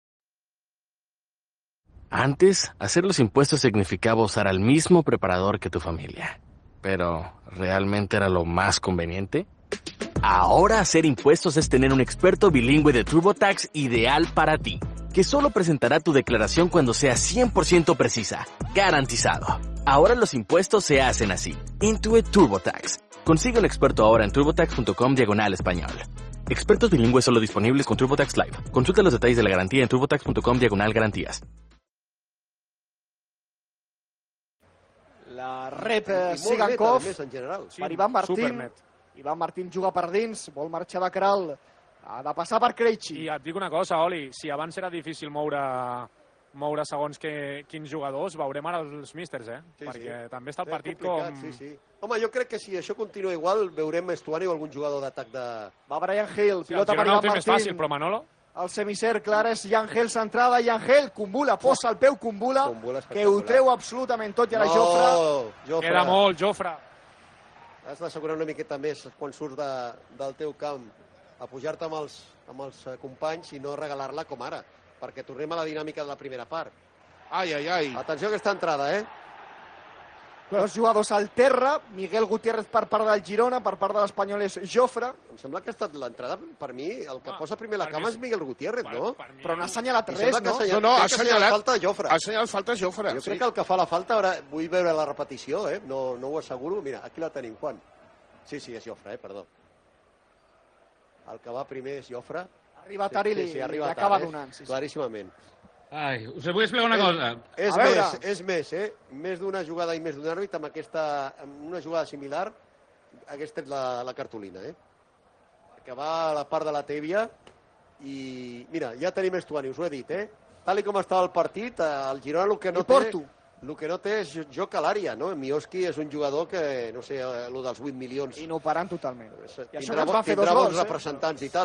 Antes, hacer los impuestos significaba usar al mismo preparador que tu familia. Pero, ¿realmente era lo más conveniente? Ahora hacer impuestos es tener un experto bilingüe de TurboTax ideal para ti, que solo presentará tu declaración cuando sea 100% precisa, garantizado. Ahora los impuestos se hacen así. Intuit TurboTax. Consigue un experto ahora en turbotax.com/español. Expertos bilingües solo disponibles con TurboTax Live. Consulta los detalles de la garantía en turbotax.com/garantías. La rep Sigankov per Ivan Martín. Ivan Martín juga per dins, vol marxar de Kral, ha de passar per Krejci. I et dic una cosa, Oli, si abans era difícil moure segons quins jugadors, veurem ara els místers, perquè també està el partit com... Home, jo crec que si això continua igual, veurem Estuani o algun jugador d'atac de... Va Brian Hill, pilota per Ivan Martín. Més fàcil, però Manolo... El semicercle ara és Jan Hel centrada, Jan Hel, Kumbula, posa el peu Kumbula, que ho treu absolutament tot i ara Jofre. Queda molt, Jofre. Has d'assegurar una miqueta més quan surts del teu camp a pujar-te amb els companys i no regalar-la com ara, perquè tornem a la dinàmica de la primera part. Ai. Atenció a aquesta entrada, Dos jugadors al terra, Miguel Gutiérrez per part del Girona, per part de l'Espanyol és Jofre. Em sembla que ha estat l'entrada, per mi, el que posa primer la cama és Miguel Gutiérrez, no? Però no ha assenyalat res, no? No, ha assenyalat falta Jofre. Ha assenyalat falta Jofre. Jo crec que el que fa la falta, ara vull veure la repetició, no ho asseguro. Mira, aquí la tenim, Juan. Sí, és Jofre, perdó. El que va primer és Jofre. Arriba tard i li acaba donant. Claríssimament. Ai, us vull explicar una cosa. És més, més d'una jugada i més d'un àrbit amb una jugada similar hagués tret la cartolina, que va a la part de la tèbia i mira, ja tenim Estuani, us ho he dit, tal com estava el partit, el Girona el que no té és joc a l'àrea, no? Mioski és un jugador que, no sé, el dels 8 milions. Inoperant totalment. Tindrà bons representants i tal,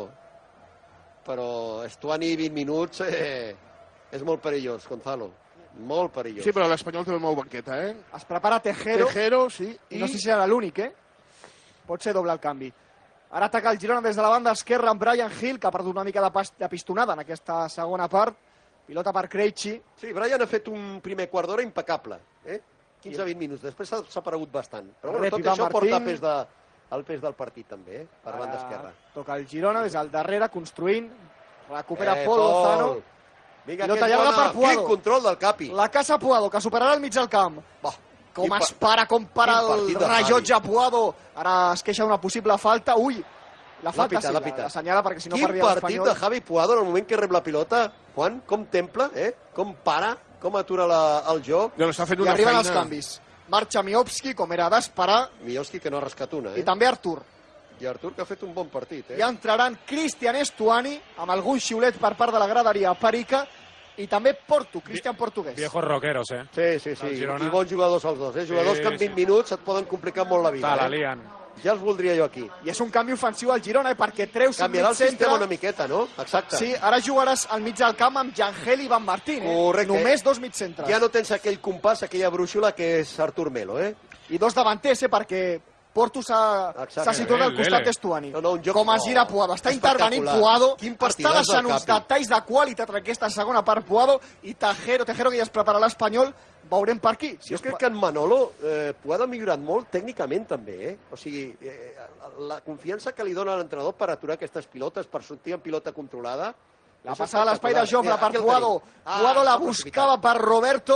però Estuani 20 minuts és molt perillós, Gonzalo. Molt perillós. Sí, però l'Espanyol té una molt banqueta, Es prepara Tejero. Tejero, sí. I no sé si serà l'únic, Pot ser doble el canvi. Ara ataca el Girona des de la banda esquerra amb Brian Hill, que ha perdut una mica de pistonada en aquesta segona part. Pilota per Krejci. Sí, Brian ha fet un primer quart d'hora impecable. 15-20 minuts. Després s'ha aparegut bastant. Però bueno, tot això porta el pes del partit, també, per banda esquerra. Toca el Girona des del darrere, construint. Recupera Pol Lozano. Pilota llarga per Puado. Quin control del Capi. La casa Puado, que superarà el mig del camp. Com es para el rellotge Puado. Ara es queixa una possible falta. Ui, la falta sí, l'assenyala perquè si no perdia l'Espanyol. Quin partit de Javi Puado en el moment que rep la pilota. Juan, com templa, com para, com atura el joc. I arriben els canvis. Marxa Miovski, com era d'esperar. Miovski, que no ha rascat una. I també Artur. I Artur, que ha fet un bon partit. I entraran Cristian Estuani, amb algun xiulet per part de la graderia Perica, i també Cristian Portugués. Viejos rockeros, Sí. I bons jugadors els dos, Jugadors que en 20 minuts et poden complicar molt la vida. La lien. Ja els voldria jo aquí. I és un canvi ofensiu al Girona, perquè treus al mig centre... Canviarà el sistema una miqueta, no? Exacte. Sí, ara jugaràs al mig del camp amb Yangel i Ivan Martín. Correcte. Només dos mig centres. Ja no tens aquell compàs, aquella brúixola que és Artur Melo, I dos davanters, perquè Porto s'ha situat al costat d'Estuani. Com es gira Puado. Està intervenint Puado. Està deixant uns detalls de qualitat en aquesta segona part Puado. I Tejero, que ja es prepara l'Espanyol, veurem per aquí. Jo crec que en Manolo Puado ha millorat molt tècnicament també. O sigui, la confiança que li dona l'entrenador per aturar aquestes pilotes, per sortir en pilota controlada. La passada a l'espai de Jofre per Puado. Puado la buscava per Roberto.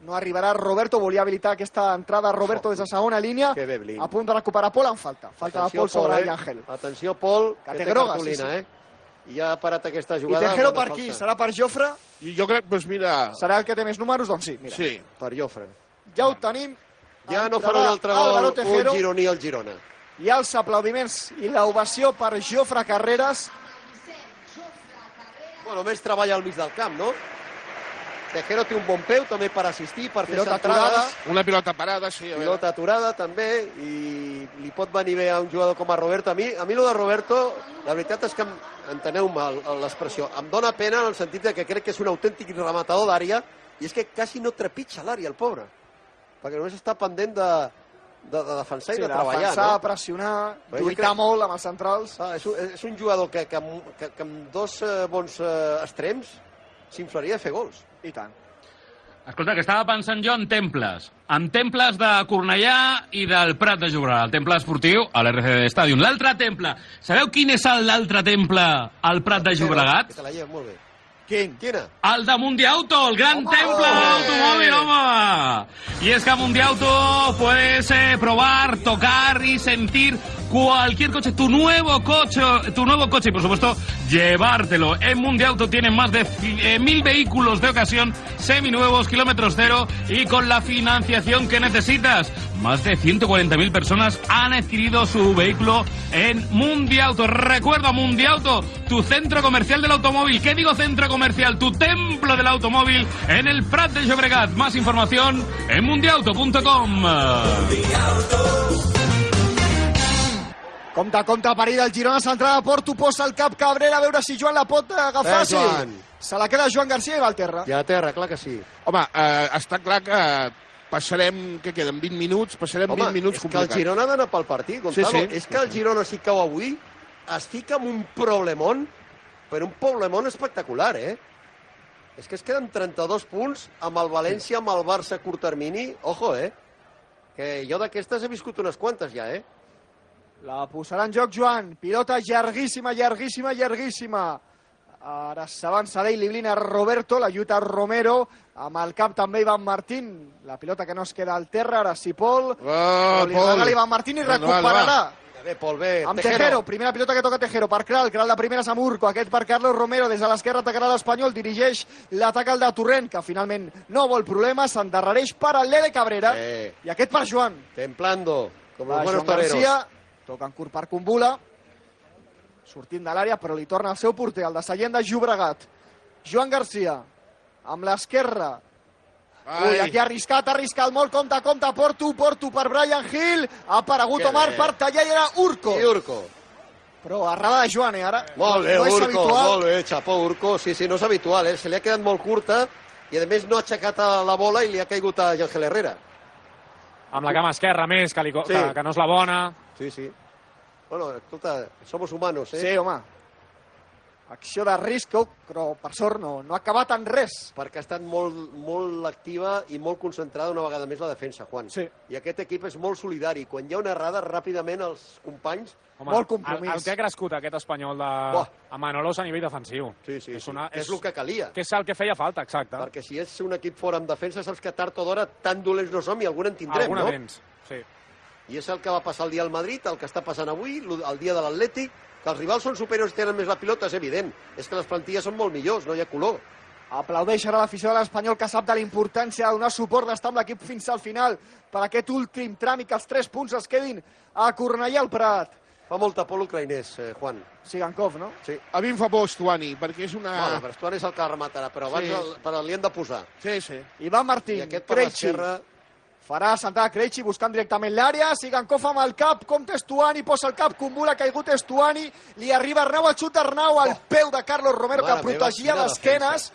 No arribarà Roberto, volia habilitar aquesta entrada Roberto des de segona línia. Que bé, Blin. A punt de recuperar Pol en falta. Falta de Pol sobre Ángel. Atenció, Pol, que té groga, cartolina, I ja ha parat aquesta I jugada. Tejero per qui? Serà per Jofre? I jo crec, doncs mira... Serà el que té més números? Doncs sí, mira. Sí. Per Jofre. Ja ho tenim. Ja no farà un altre gol un gironí al Girona. I els aplaudiments i l'ovació per Jofre Carreras. Bueno, més treballa al mig del camp, no? Tejero té un bon peu també per assistir, per fer Pilota centrades. aturada. Una pilota parada, sí. Pilota aturada també, i li pot venir bé a un jugador com a Roberto. A mi lo de Roberto, la veritat és que enteneu mal l'expressió. Em dóna pena en el sentit de que crec que és un autèntic rematador d'àrea, i és que quasi no trepitja l'àrea, el pobre. Perquè només està pendent de defensar i de treballar. Defensar, pressionar, lluitar molt amb els centrals. És un jugador que amb dos bons extrems s'inflaria a fer gols. I tant. Escolta, que estava pensant jo en temples. En temples de Cornellà i del Prat de Llobregat. El temple esportiu a l'RCD Stadium. L'altre temple. Sabeu quin és l'altre temple al Prat de Llobregat? Que te la lleves molt bé. Quina? El de Mundiauto, el gran temple d'automòvil, home! Y es que a Mundiauto puedes probar, tocar y sentir cualquier coche, tu nuevo coche y por supuesto llevártelo. En Mundiauto tienen más de 1000 vehículos de ocasión, seminuevos, kilómetros cero y con la financiación que necesitas. Más de 140.000 personas han adquirido su vehículo en Mundiauto. Recuerda, Mundiauto, tu centro comercial del automóvil. ¿Qué digo centro comercial? Tu templo del automóvil en el Prat de Llobregat. Más información en mundiauto.com. Compte, perill del Girona, centrada Porto, posa el cap Cabrera, a veure si Joan la pot agafar. Se la queda Joan García i va al terra. I a terra, clar que sí. Home, està clar que passarem, què queden, 20 minuts? Passarem 20 minuts complicats. És que el Girona ha d'anar pel partit, Gonzalo. Sí. És que el Girona, si cau avui, es fica en un problemón, però un problemón espectacular, És que es queden 32 punts amb el València, amb el Barça a curt termini. Ojo, que jo d'aquestes he viscut unes quantes ja, La posarà en joc Joan. Pilota llarguíssima. Ara s'avança l'Eili Blina Roberto, la lluita Romero, amb el cap també Ivan Martín. La pilota que no es queda al terra, ara sí Pol. Li regala Ivan Martín i recuperarà. Bé, Pol, bé. Amb Tejero, primera pilota que toca Tejero per Kral de primeres a Murco, aquest per Carlos Romero, des de l'esquerra atacarà l'Espanyol, dirigeix l'atac al de Torrent, que finalment no vol problemes, s'endarrereix per al Lede Cabrera, i aquest per Joan. Templando, com los buenos Joan toreros. Garcia, toca en curt per Kumbula, sortint de l'àrea, però li torna al seu porter, el de Sallent de Llobregat. Joan Garcia, amb l'esquerra. Ui, aquí ha arriscat molt, compte, Porto per Brian Hill, ha aparegut Omar per tallar i era Urco. I Urco. Però errada de Joan, ara. Molt bé, no és Urco, habitual. molt bé, xapó, Urco. Sí, no és habitual, Se li ha quedat molt curta i, a més, no ha aixecat la bola i li ha caigut a Ángel Herrera. Amb la cama esquerra més, que no és la bona. Sí. Bueno, escolta, somos humanos, Sí, home. Acció de risc, però per sort no ha acabat en res. Perquè ha estat molt activa i molt concentrada una vegada més la defensa, Juan. Sí. I aquest equip és molt solidari. Quan hi ha una errada, ràpidament els companys... Molt compromís. El que ha crescut aquest Espanyol a Manolos a nivell defensiu. Sí. És el que calia. Que és el que feia falta, exacte. Perquè si és un equip fort en defensa, saps que tard o d'hora tan dolents no som i alguna en tindrem, no? Sí. I és el que va passar el dia al Madrid, el que està passant avui, el dia de l'Atlètic, que els rivals són superiors i tenen més la pilota, és evident. És que les plantilles són molt millors, no hi ha color. Aplaudeix ara l'afició de l'Espanyol, que sap de la importància de donar suport, d'estar amb l'equip fins al final per aquest últim tram i que els 3 punts es quedin a Cornellà al Prat. Fa molta por l'ucraïnès, Juan. Sigankov, no? Sí. A mi em fa por Stuani, perquè és una... Bueno, però Stuani és el que rematarà, però abans li han de posar. Sí. Ivan Martín, I aquest per l'esquerra... Farà sentada Krejci buscant directament l'àrea, Sigankov amb el cap, compta Stuani, posa el cap, Kumbula, ha caigut Stuani, li arriba Arnau, el xut d'Arnau, al peu de Carlos Romero, que protegia d'esquenes.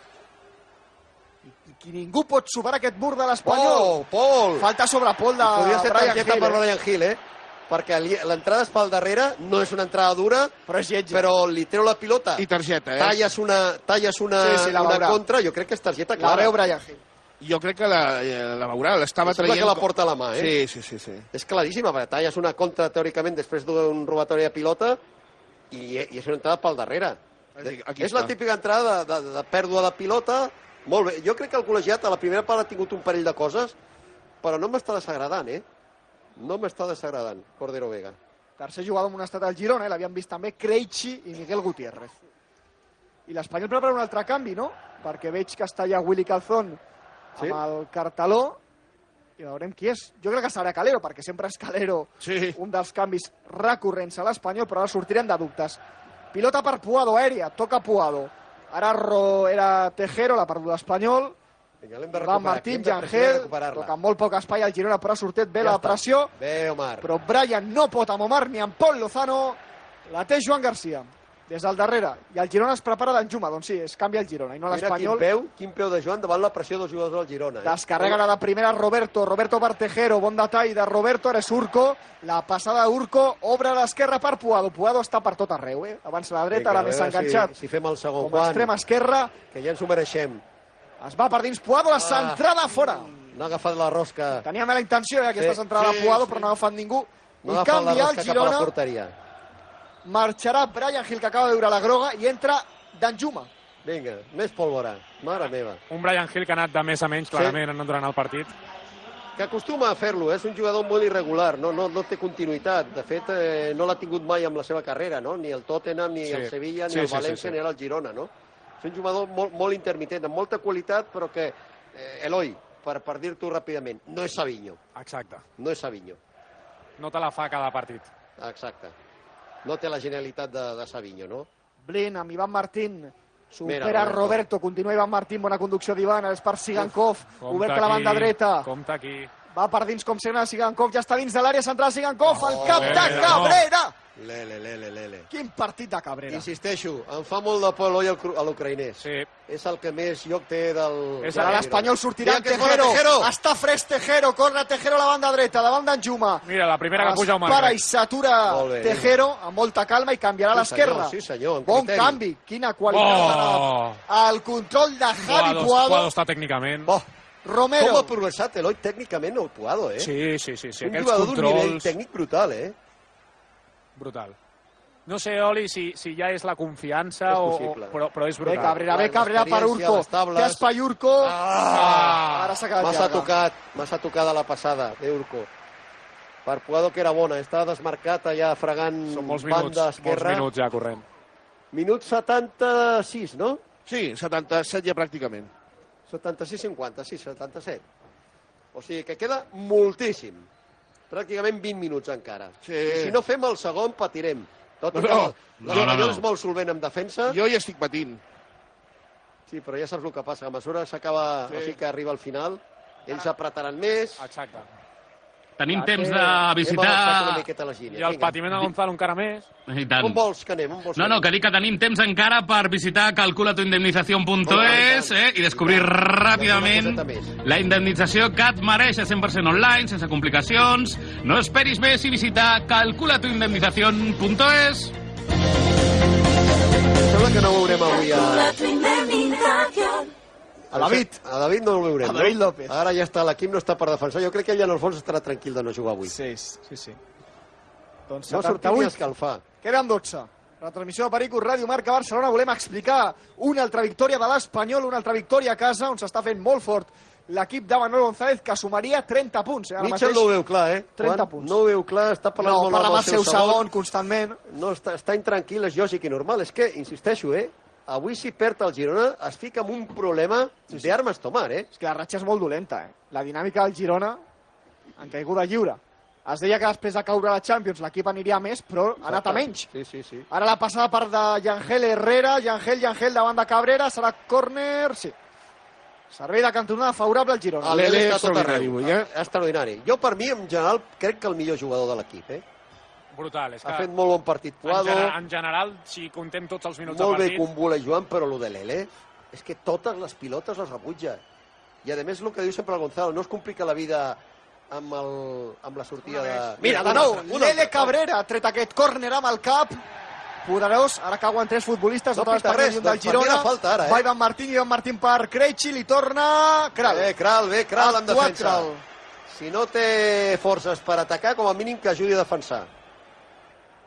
I ningú pot superar aquest mur de l'Espanyol. Pol! Falta sobre Pol de Podria ser Brian targeta Hill. per Brian Hill, perquè l'entrada és pel darrere, no és una entrada dura, però li treu la pilota. I targeta, Talles una contra, jo crec que és targeta clara. La veu Brian Hill. Jo crec que la veurà, l'estava traient... Sembla que la porta a la mà, Sí. És claríssima, perquè talles una contra, teòricament, després d'un robatori de pilota i és una entrada pel darrere. És la típica entrada de pèrdua de pilota Molt bé. Jo crec que el col·legiat a la primera part ha tingut un parell de coses, però no m'està desagradant, No m'està desagradant, Cordero Vega. Tercer jugador amb un estat al Girona, l'havien vist també Krejci i Miguel Gutiérrez. I l'Espanyol prepara un altre canvi, no? Perquè veig que està ja Willy Calzón amb el carteló i veurem qui és. Jo crec que serà Calero, perquè sempre és Calero un dels canvis recurrents a l'Espanyol, però ara sortirem de dubtes. Pilota per Puado, aèria, toca Puado. Ara era Tejero, l'ha perdut l'Espanyol. Van Martín, Yangel, toca molt poc espai al Girona, però ha sortit bé la pressió. Bé, Omar. Però Brian no pot amb Omar ni amb Pol Lozano. La té Joan Garcia, des del darrere. I el Girona es prepara d'Anjuma. Doncs sí, es canvia el Girona i no l'Espanyol. Mira quin peu de Joan davant la pressió dels jugadors del Girona. Descarrega ara de primera Roberto per Tejero. Bon detall de Roberto, ara és Urco. La passada d'Urco obre a l'esquerra per Puado. Puado està per tot arreu, Abans la dreta, ara més enganxat. Si fem el segon com a extrema esquerra. Que ja ens ho mereixem. Es va per dins Puado, la centrada fora. No ha agafat la rosca. Tenia mala intenció, aquesta centrada de Puado, però no ha agafat ningú. I canvia el Girona. Marxarà Brian Gil, que acaba de veure la groga, i entra Danjuma. Vinga, més pólvora. Mare meva. Un Brian Gil que ha anat de més a menys, clarament, durant el partit. Que acostuma a fer-lo, és un jugador molt irregular, no té continuïtat. De fet, no l'ha tingut mai amb la seva carrera, no? Ni el Tottenham, ni el Sevilla, ni el València, ni el Girona, no? És un jugador molt intermitent, amb molta qualitat, però que, Eloi, per dir-t'ho ràpidament, no és Savinho. Exacte. No és Savinho. No te la fa cada partit. Exacte. No té la genialitat de Savinho, no? Blin amb Ivan Martín. Supera Roberto, continua Ivan Martín, bona conducció d'Ivan, és per Sigankov, obert a la banda dreta. Compte aquí. Va per dins com sempre Sigankov, ja està dins de l'àrea central Sigankov, el cap de Cabrera! Lele. Quin partit de Cabrera. Insisteixo, em fa molt de por Eloi a l'ucraïnès. Sí. És el que més lloc té del... Ara l'Espanyol sortirà amb Tejero. Està fresc Tejero, corre Tejero a la banda dreta, davant d'Anjuma. Mira, la primera que puja Omar. Es para i s'atura Tejero amb molta calma i canviarà a l'esquerra. Sí, senyor, bon canvi, quina qualitat. El control de Javi Puado. Puado està tècnicament. Romero. Com ha progressat Eloi tècnicament el Puado, Sí. Un jugador d'un nivell tècnic brutal, Brutal. No sé, Oli, si ja és la confiança però és brutal. Bé Cabrera per Urco. Té espai Urco. Ara s'ha quedat llarga. Massa tocada la passada d'Urco. Per Puado, que era bona. Està desmarcat allà fregant banda esquerra. Molts minuts ja corrent. Minut 76, no? Sí, 77 ja pràcticament. 76-50, sí, 77. O sigui que queda moltíssim. Pràcticament 20 minuts encara. I si no fem el segon, patirem. Tot i que l'Espanyol és molt solvent en defensa. Jo hi estic patint. Sí, però ja saps el que passa. A mesura s'acaba, o sigui que arriba al final, ells apretaran més. Exacte. Tenim temps de visitar... I el patiment de Gonzalo encara més. On vols que anem? No, que dic que tenim temps encara per visitar calculatuindemnizacion.es i descobrir ràpidament la indemnització que et mereix a 100% online, sense complicacions. No esperis més i visita calculatuindemnizacion.es. Sembla que no veurem avui a David no el veurem, a David López. Ara ja està, l'equip no està per defensar. Jo crec que ell en el fons estarà tranquil de no jugar avui. Sí. Doncs no sortim ni a escalfar. Queden 12. Retransmissió de Pericos, Ràdio Marca Barcelona. Volem explicar una altra victòria de l'Espanyol, una altra victòria a casa, on s'està fent molt fort l'equip de Manuel González, que sumaria 30 punts. Mitchell no ho veu clar, 30 punts. No ho veu clar, està parlant molt amb el seu segon constantment. No, està intranquil, és lògic i normal. És que, insisteixo, avui si perd el Girona es fica en un problema d'armes tomar, És que la ratxa és molt dolenta, La dinàmica del Girona en caiguda lliure. Es deia que després de caure a la Champions l'equip aniria a més, però ha anat a menys. Sí. Ara la passada part de Yangel Herrera, Yangel davant de Cabrera, serà córner, sí. Servei de cantonada favorable al Girona. L'Ele està tot arreu, extraordinari. Jo, per mi, en general, crec que el millor jugador de l'equip, Brutal. Ha fet molt bon partit Puado. En general, si contem tots els minuts de partit... Molt bé Kumbula i Joan, però el de l'Ele és que totes les pilotes les rebutja. I, a més, el que diu sempre el Gonzalo, no es complica la vida amb la sortida de... Mira, de nou, l'Ele Cabrera ha tret aquest córner amb el cap. Poderós, ara cauen 3 futbolistes, no pita res, del Girona. Falta ara, Va Ivan Martín per Krejci, li torna... Kral. Kral en defensa. Si no té forces per atacar, com a mínim que ajudi a defensar.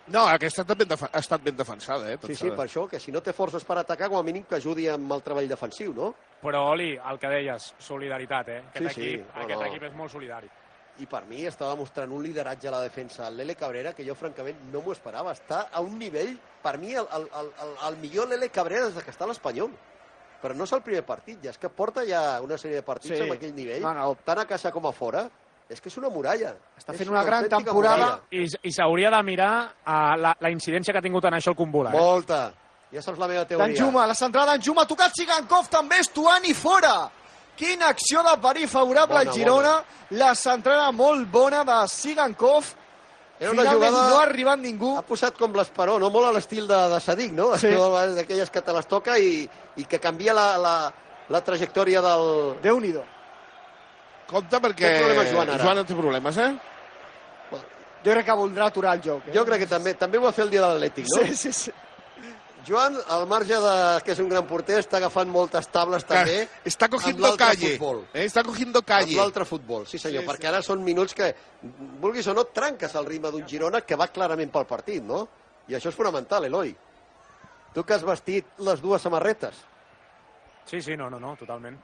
No, aquesta ha estat ben defensada, Sí, per això, que si no té forces per atacar, com a mínim que ajudi amb el treball defensiu, no? Però, Oli, el que deies, solidaritat, Aquest equip és molt solidari. I per mi estava mostrant un lideratge a la defensa el Lele Cabrera que jo francament no m'ho esperava. Està a un nivell, per mi, el millor Lele Cabrera des que està a l'Espanyol. Però no és el primer partit, ja és que porta ja una sèrie de partits amb aquell nivell, tant a casa com a fora. És que és una muralla. Està fent una gran temporada. I s'hauria de mirar la incidència que ha tingut en això el Kumbula. Molta. Ja saps la meva teoria. Danjuma, la centrada d'Danjuma, ha tocat Sigankov, també Stuani fora. Quina acció de perill favorable al Girona. La centrada molt bona de Sigankov. Finalment no ha arribat ningú. Ha posat com l'Esperó, no? Molt a l'estil de Sadik, no? Sí. D'aquelles que te les toca i que canvia la trajectòria del... Déu-n'hi-do. Compte perquè Joan té problemes, Jo crec que voldrà aturar el joc. Jo crec que també ho va fer el dia de l'Atlètic, no? Sí. Joan, al marge de que és un gran porter, està agafant moltes tables també. Està cogiendo calle. Està cogiendo calle. Amb l'altre futbol, sí senyor, perquè ara són minuts que, vulguis o no, trenques el ritme d'un Girona que va clarament pel partit, no? I això és fonamental, Eloi. Tu que has vestit les dues samarretes. Sí, no, totalment.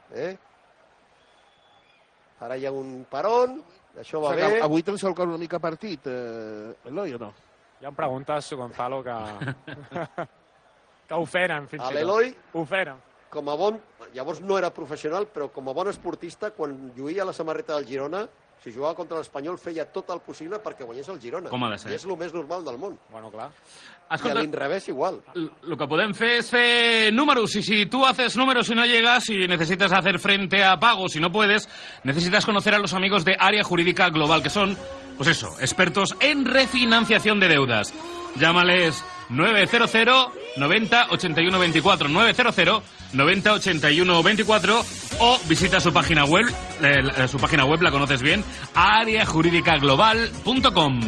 Ara hi ha un peron, això va bé. Avui te'n sol una mica partit, Eloi, o no? Hi ha preguntes, Gonzalo, que ofenen, fins i tot. L'Eloi, ofenen. Com a bon... Llavors no era professional, però com a bon esportista, quan lluïa la samarreta del Girona, si jugava contra l'Espanyol, feia tot el possible perquè guanyés el Girona. Com ha de ser. I és el més normal del món. Bueno, clar. Escolta, y al revés igual. Lo que podemos hacer es números. Y si tú haces números y no llegas, y necesitas hacer frente a pagos y no puedes, necesitas conocer a los amigos de Área Jurídica Global, que son, pues eso, expertos en refinanciación de deudas. Llámales 900 90 81 24, 900 90 81 24, o visita su página web, la conoces bien, areajuridicaglobal.com.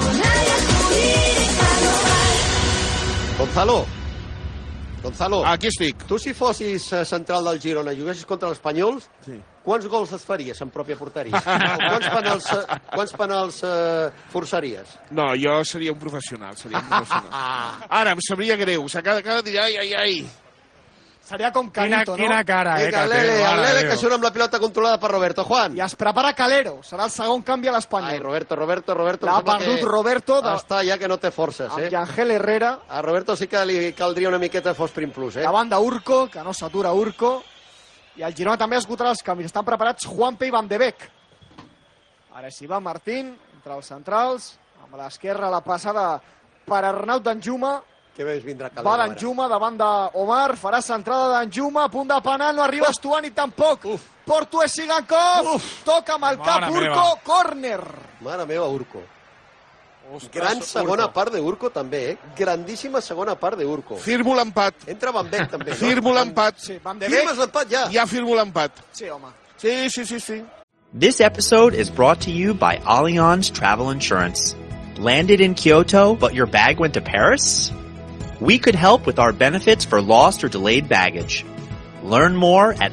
Gonzalo, aquí estic. Tu si fossis central del Girona i juguessis contra els espanyols, quants gols es faries en pròpia porteria? Quants penals forçaries? No, jo seria un professional, Ara, em sabria greu, cada dia, ai. Seria com Canito, no? Quina cara, Vinga, el Lele, que surt amb la pilota controlada per Roberto. Juan. I es prepara Calero. Serà el segon canvi a l'Espanyol. Ai, Roberto. L'ha perdut Roberto. Està ja que no té forces, Amb Yangel Herrera. A Roberto sí que li caldria una miqueta de Fosprint Plus, Davant d'Urco, que no s'atura Urco. I el Girona també esgotarà els canvis. Estan preparats Juanpe i Van de Beek. Ara s'hi va Martín, entre els centrals. Amb l'esquerra la passada per Arnau Danjuma. Que veus vindrà Calero. Va Danjuma davant d'Omar, farà centrada Danjuma, a punt de penal, no arriba Stuani tampoc. Porto és Sigankov, toca amb el cap Urco, córner. Mare meva, Urco. Gran segona part d'Urco també, Grandíssima segona part d'Urco. Firmo l'empat. Entra Van Beek també, no? Firmo l'empat. Firmes l'empat ja. Ja firmo l'empat. Sí, home. Sí. This episode is brought to you by Allianz Travel Insurance. Landed in Kyoto, but your bag went to Paris? We could help with our benefits for lost or delayed baggage. Learn more at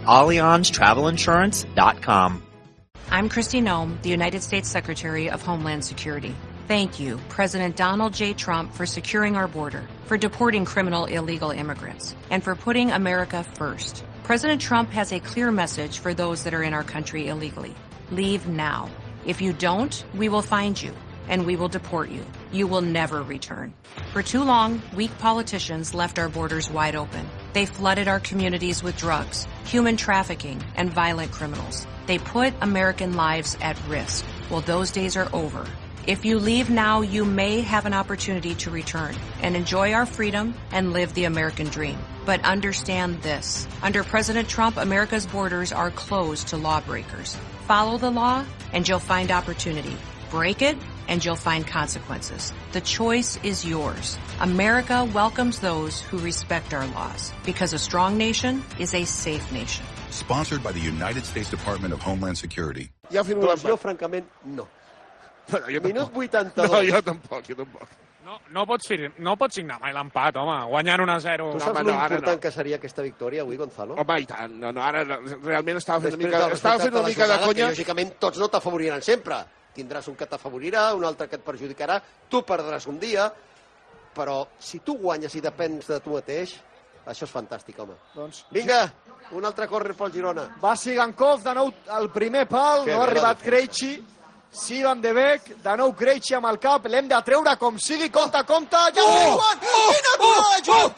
AllianzTravelInsurance.com. I'm Kristi Noem, the United States Secretary of Homeland Security. Thank you, President Donald J. Trump, for securing our border, for deporting criminal illegal immigrants, and for putting America first. President Trump has a clear message for those that are in our country illegally. Leave now. If you don't, we will find you, and we will deport you. You will never return. For too long, weak politicians left our borders wide open. They flooded our communities with drugs, human trafficking, and violent criminals. They put American lives at risk. Well, those days are over. If you leave now, you may have an opportunity to return and enjoy our freedom and live the American dream. But understand this. Under President Trump, America's borders are closed to lawbreakers. Follow the law, and you'll find opportunity. Break it, and you'll find consequences. The choice is yours. America welcomes those who respect our laws, because a strong nation is a safe nation. Sponsored by the United States Department of Homeland Security. Doncs jo, francament, no. Minut 82. No, jo tampoc. No pots signar mai l'empat, home, guanyant 1-0. Tu saps l'important que seria aquesta victòria avui, Gonzalo? Home, i tant. No, ara realment estava fent una mica de conya. Lògicament, tots no t'afavoriran sempre. Tindràs un que t'afavorirà, un altre que et perjudicarà, tu perdràs un dia, però si tu guanyes i depens de tu mateix, això és fantàstic, home. Doncs, vinga, un altre córner pel Girona. Va Sigankov, de nou al primer pal, no ha arribat Krejci. Sí, Van de Beek, de nou Krejci amb el cap, l'hem de treure com sigui, compte! Ja Joan! Quina aturada, Joan!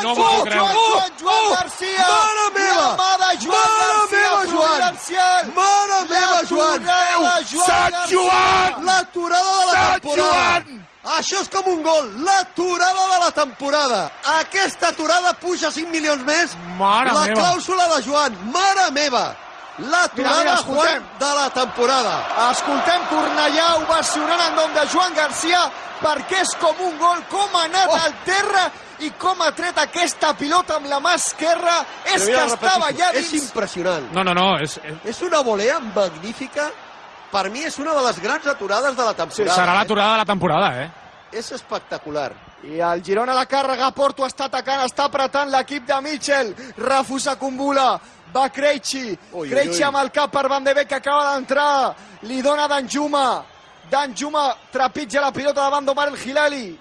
Joan Garcia! Mare meva! La mà de Joan Garcia! Mare meva, Joan! Sant Joan! L'aturada de la temporada! Això és com un gol, l'aturada de la temporada. Aquesta aturada puja 5 milions més. La clàusula de Joan, mare meva. L'aturada, Juan, de la temporada. Escoltem Cornellà ovacionant en nom de Joan Garcia, perquè és com un gol, com ha anat al terra i com ha tret aquesta pilota amb la mà esquerra. És que estava ja dins. És impressionant. No, és una volea magnífica. Per mi és una de les grans aturades de la temporada. Serà l'aturada de la temporada, És espectacular. I el Girona a la càrrega, Porto està atacant, està apretant l'equip de Mitchell. Refusa Kumbula, va Krejci. Krejci amb el cap per Van de Beek, que acaba d'entrar. Li dona Danjuma. Danjuma trepitja la pilota davant d'Omar El Hilali.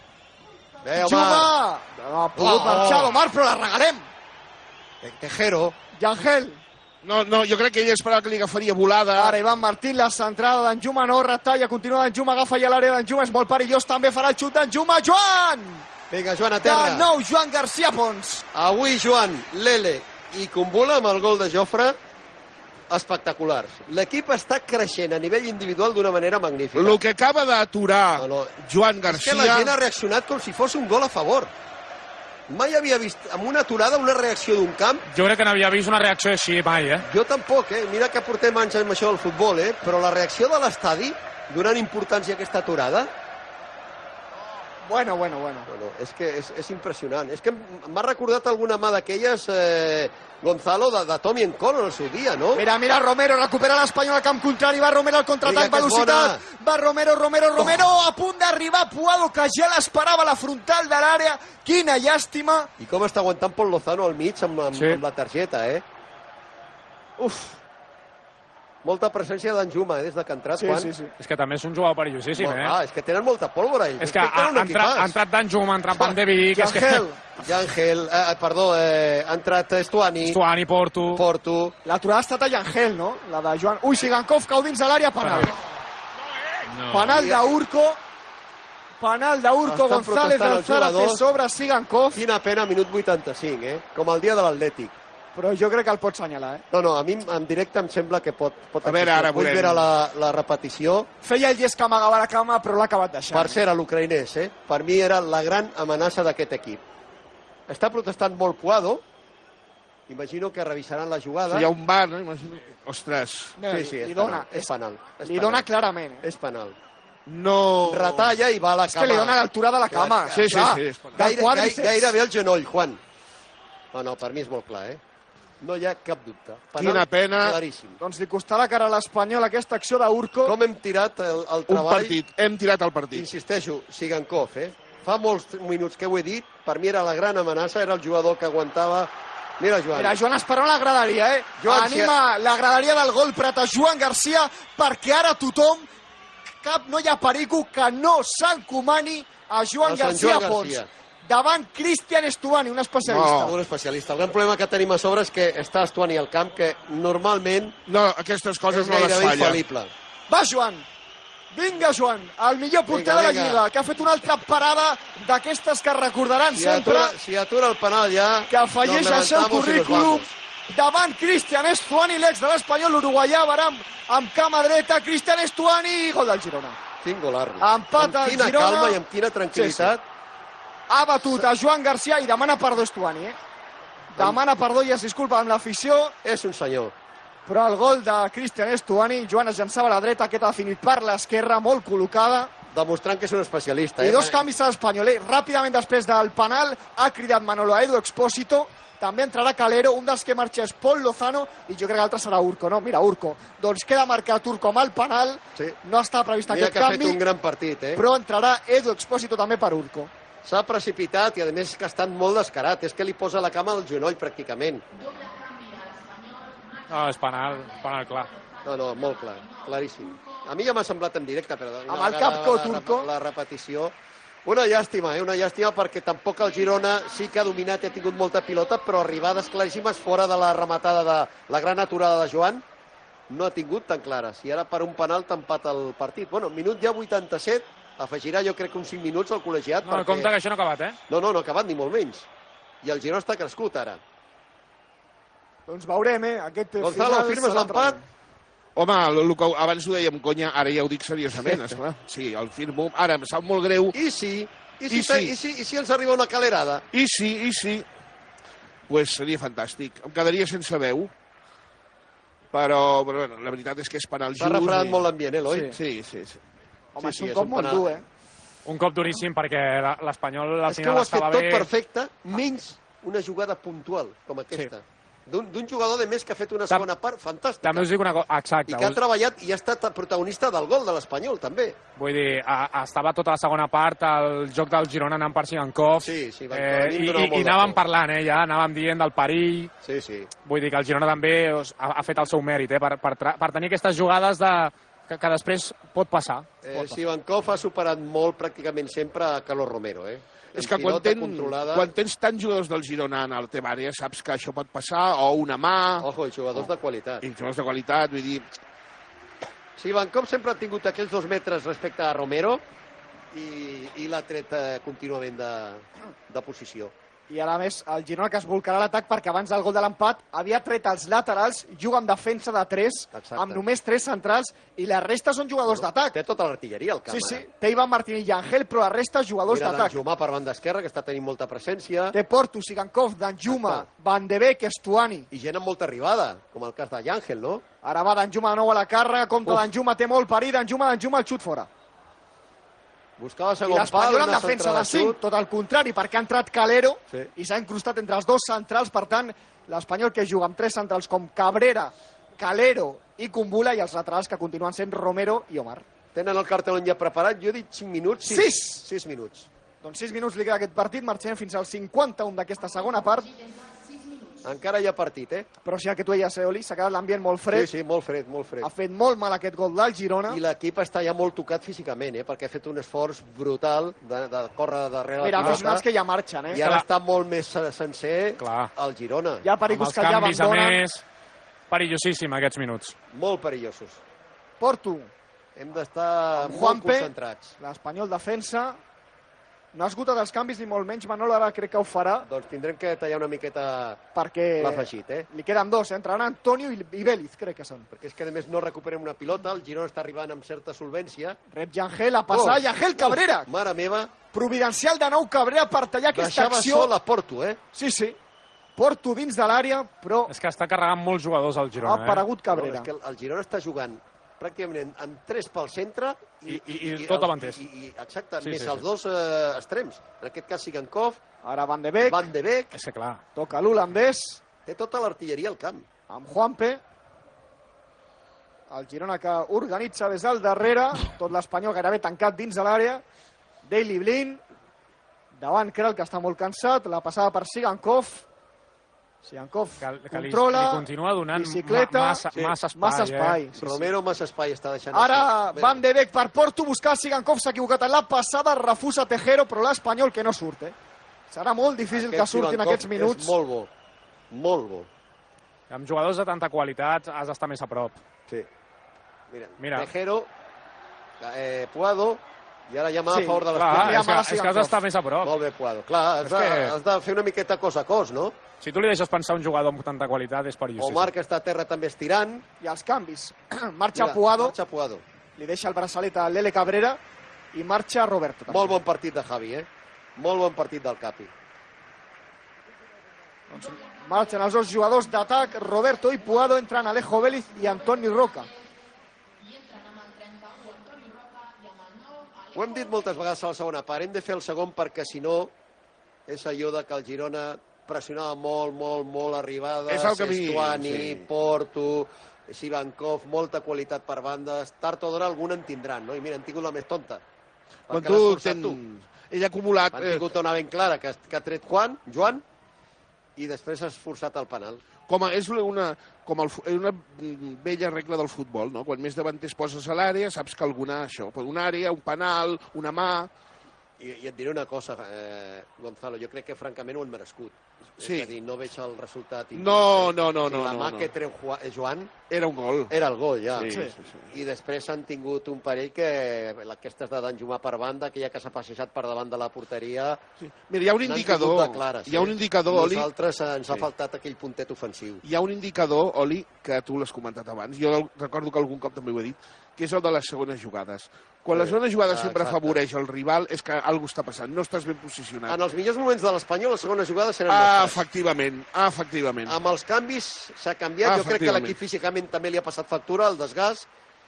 Juma. No ha pogut marxar d'Omar, però la regalem. Tejero. Yangel. No, jo crec que ell esperava que li agafaria volada. Ara Ivan Martín, la centrada d'Anjuma, no retalla, continua Danjuma, agafa ja l'àrea d'Anjuma, és molt perillós, també farà el xut d'Anjuma, Joan! Vinga, Joan, a terra. De nou, Joan Garcia Pons. Avui, Joan, Lele i Kumbula amb el gol de Jofre, espectaculars. L'equip està creixent a nivell individual d'una manera magnífica. El que acaba d'aturar Joan Garcia... És que la gent ha reaccionat com si fos un gol a favor. Mai havia vist amb una aturada una reacció d'un camp. Jo crec que no havia vist una reacció així mai, Jo tampoc, Mira que portem anys amb això del futbol, Però la reacció de l'estadi, donant importància a aquesta aturada... Bueno. És que és impressionant. És que m'ha recordat alguna mà d'aquelles, Gonzalo, de Tommy Encolo en el seu dia, no? Mira, Romero recupera l'Espanyol al camp contrari, va Romero al contraatac, velocitat, va Romero, a punt d'arribar Puado, que ja l'esperava a la frontal de l'àrea, quina llàstima. I com està aguantant Pol Lozano al mig amb la targeta, Molta presència d'Anjuma, des de que ha entrat, Juan. Sí. És que també és un jugador perillosíssim, És que tenen molta pólvora, ells. És que ha entrat d'Anjuma, ha entrat Van de Beek... Yangel, ha entrat Stuani, Porto. L'aturada ha estat a Yangel, no? La de Joan... Sigankov cau dins de l'àrea, penal. Penal d'Urco. Penal d'Urco, González del Zarafe sobre Sigankov. Quina pena, minut 85, Com el dia de l'Atlètic. Però jo crec que el pot senyalar, No, a mi en directe em sembla que pot... A veure, ara vull veure la repetició. Feia el gest que amagava la cama, però l'ha acabat deixant. Per cert, a l'ucraïnès, Per mi era la gran amenaça d'aquest equip. Està protestant molt Puado. Imagino que revisaran la jugada. Hi ha un bar, no? Ostres. Sí, és penal. És penal. Li dona clarament. És penal. No... Retalla i va a la cama. És que li dona l'altura de la cama. Sí. Gairebé el genoll, Juan. No, per mi és molt clar, No hi ha cap dubte. Quina pena. Claríssim. Doncs li costarà cara a l'Espanyol aquesta acció d'Urco. Com hem tirat el treball... Hem tirat el partit. Insisteixo, Sigankov, Fa molts minuts que ho he dit, per mi era la gran amenaça, era el jugador que aguantava... Mira, Joan. Mira, Joan esperant la graderia, Anima la graderia del gol Prat a Joan Garcia, perquè ara tothom, no hi ha perico que no s'encomani a Joan Garcia Pons. Davant Cristian Stuani, un especialista. Un especialista. El gran problema que tenim a sobre és que està Stuani al camp, que normalment... No, aquestes coses no les falla. Infal·lible. Va, Joan. Vinga, Joan. El millor porter de la Lliga, que ha fet una altra parada d'aquestes que recordaran sempre. Si atura el penal ja... Que afegeix al seu currículum. Davant Cristian Stuani, l'ex de l'Espanyol, l'uruguaià, Baram, amb cama dreta, Cristian Stuani, gol del Girona. Quin golarro. Empat al Girona. Amb quina calma i amb quina tranquil·litat. Ha batut a Joan Garcia i demana perdó Stuani, Demana perdó i es disculpa amb l'afició. És un senyor. Però el gol de Cristian Stuani, Joan es llançava a la dreta, aquest ha definit per l'esquerra, molt col·locada. Demostrant que és un especialista. I dos canvis a l'Espanyol. Ràpidament després del penal ha cridat Manolo a Edu Expósito. També entrarà Calero, un dels que marxa és Pol Lozano, i jo crec que l'altre serà Urco, no? Mira, Urco. Doncs queda marcat Urco amb el penal. No està previst aquest canvi. Mira que ha fet un gran partit, Però entrarà Edu Expósito també per Urco. S'ha precipitat i, a més, que ha estat molt descarat. És que li posa la cama al genoll, pràcticament. No, és penal clar. No, molt clar, claríssim. A mi ja m'ha semblat en directe, però... Amb el cap cot, Urco. La repetició... Una llàstima perquè tampoc el Girona sí que ha dominat i ha tingut molta pilota, però arribades claríssimes fora de la rematada de la gran aturada de Joan no ha tingut tan clares. I ara per un penal t'empata el partit. Bueno, minut ja 87, afegirà jo crec uns 5 minuts al col·legiat. No, compte que això no ha acabat, No ha acabat ni molt menys. I el Girona està crescut ara. Doncs veurem, aquest Gonzalo, firmes l'empat? Home, abans ho dèiem, conya, ara ja ho dic seriosament, esclar. Sí, el firmo. Ara em sap molt greu. I si ens arriba una calerada? I sí. Pues seria fantàstic. Em quedaria sense veu. Però bueno, la veritat és que és penal just. S'ha refredat molt l'ambient, Eloi? Sí. Home, és un cop molt dur, Un cop duríssim, perquè l'Espanyol al final estava bé. És que ho has fet tot perfecte, menys una jugada puntual com aquesta. D'un jugador de més que ha fet una segona part fantàstica. També us dic una cosa, exacte. I que ha treballat i ha estat protagonista del gol de l'Espanyol, també. Vull dir, estava tota la segona part, el joc del Girona anant per Sigankov. Sí, i anàvem parlant, ja anàvem dient del perill. Sí. Vull dir que el Girona també ha fet el seu mèrit, per tenir aquestes jugades que després pot passar. Sigankov ha superat molt pràcticament sempre a Carlos Romero, És que quan tens tants jugadors del Girona en el teva àrea, saps que això pot passar, o una mà... Ojo, i jugadors de qualitat. I jugadors de qualitat, vull dir... Sigankov sempre ha tingut aquells 2 metres respecte a Romero i l'ha tret contínuament de posició. I a més, el Girona que es volcarà l'atac perquè abans del gol de l'empat havia tret els laterals, juga amb defensa de 3, amb només 3 centrals, i la resta són jugadors d'atac. Té tota l'artilleria al camp. Sí. Té Ivan Martínez i Ángel, però la resta jugadors d'atac. Danjuma per banda esquerra, que està tenint molta presència. Té Porto, Sigankov, Danjuma, Van de Beek, Estuani. I gent amb molta arribada, com el cas d'Ángel, no? Ara va Danjuma de nou a la càrrega, compte Danjuma, té molt perill, Danjuma, el xut fora. Buscava segon pal, l'Espanyol en defensa de 5, tot el contrari, perquè ha entrat Calero i s'ha incrustat entre els 2 centrals. Per tant, l'Espanyol que juga amb 3 centrals com Cabrera, Calero i Kumbula, i els laterals que continuen sent Romero i Omar. Tenen el cartellón ja preparat, jo he dit 5 minuts. 6 minuts. Doncs 6 minuts li queda aquest partit, marxem fins al 51 d'aquesta segona part. Encara hi ha partit, Però sí, el que tu deies, Oli, s'ha quedat l'ambient molt fred. Sí, molt fred. Ha fet molt mal aquest gol del Girona. I l'equip està ja molt tocat físicament, perquè ha fet un esforç brutal de córrer darrere la pilota. Mira, aficionats que ja marxen, I ara està molt més sencer el Girona. Hi ha pericos que ja abandonen. A més, perillosíssim aquests minuts. Molt perillosos. Porto. Hem d'estar molt concentrats. L'Espanyol defensa. No ha esgotat els canvis ni molt menys, Manolo, ara crec que ho farà. Doncs tindrem que tallar una miqueta l'afegit, Li queden 2, entraran Antonio i Vélez, crec que són. Perquè és que a més no recuperem una pilota, el Girona està arribant amb certa solvència. Rep Yangel a passar, Yangel Cabrera. Mare meva. Providencial de nou Cabrera per tallar aquesta acció. Deixava sol a Porto, Sí. Porto dins de l'àrea, però... És que està carregant molts jugadors al Girona, Ha aparegut Cabrera. És que el Girona està jugant pràcticament amb 3 pel centre i tot davanters. Exacte, més els 2 extrems. En aquest cas, Sigankov. Ara Van de Beek. És que clar. Toca l'holandès. Té tota l'artilleria al camp. Amb Juanpe. El Girona que organitza des del darrere. Tot l'Espanyol gairebé tancat dins de l'àrea. Daley Blind. Davant Kral, que està molt cansat. La passada per Sigankov. Sigankov controla, li continua donant bicicleta, massa espai. Romero massa espai està deixant. Ara Van de Beek per Porto, buscar Sigankov, s'ha equivocat en la passada, refusa Tejero, però l'Espanyol que no surt. Serà molt difícil que surti en aquests minuts. És molt bo, molt bo. Amb jugadors de tanta qualitat has d'estar més a prop. Sí. Mira. Tejero, Puado, i ara ja a favor de l'Espanyol. És que has d'estar més a prop. Molt bé, Puado. Clar, has de fer una miqueta cos a cos, no? Si tu li deixes pensar un jugador amb tanta qualitat, és perillós. Omar, que està a terra, també estirant. I els canvis. Marxa Puado. Marxa Puado. Li deixa el braçalet a Lele Cabrera i marxa Roberto. També. Molt bon partit de Javi, Molt bon partit del Capi. Doncs marxen els 2 jugadors d'atac, Roberto i Puado, entren Alejo Vélez i Antoni Roca. Ho hem dit moltes vegades a la segona part, hem de fer el segon perquè si no és allò que el Girona pressionava molt arribades, Estuani, Porto, Sigankov, molta qualitat per bandes, tard o d'hora algun en tindran, no? I mira, han tingut la més tonta. Quan tu ell ha acumulat... Han tingut una ben clara que ha tret Joan, i després has forçat el penal. És una vella regla del futbol, no? Quan més davanters poses a l'àrea, saps que alguna, una àrea, un penal, una mà... I et diré una cosa, Gonzalo, jo crec que francament ho hem merescut. Sí. És a dir, no veig el resultat. No. La mà que treu Joan... Era un gol. Era el gol, ja. Sí. I després han tingut un parell que... Aquestes de Danjumà per banda, aquella que s'ha passejat per davant de la porteria... Sí. Mira, hi ha un indicador. Hi ha un indicador, Oli. Nosaltres ens ha faltat aquell puntet ofensiu. Hi ha un indicador, Oli, que tu l'has comentat abans. Jo recordo que algun cop també ho he dit, que és el de les segones jugades. Quan la segona jugada sempre afavoreix el rival, és que alguna cosa està passant, no estàs ben posicionat. En els millors moments de l'Espanyol, les segones jugades eren efectivament. Amb els canvis s'ha canviat. Jo crec que l'equip físicament també li ha passat factura, el desgast,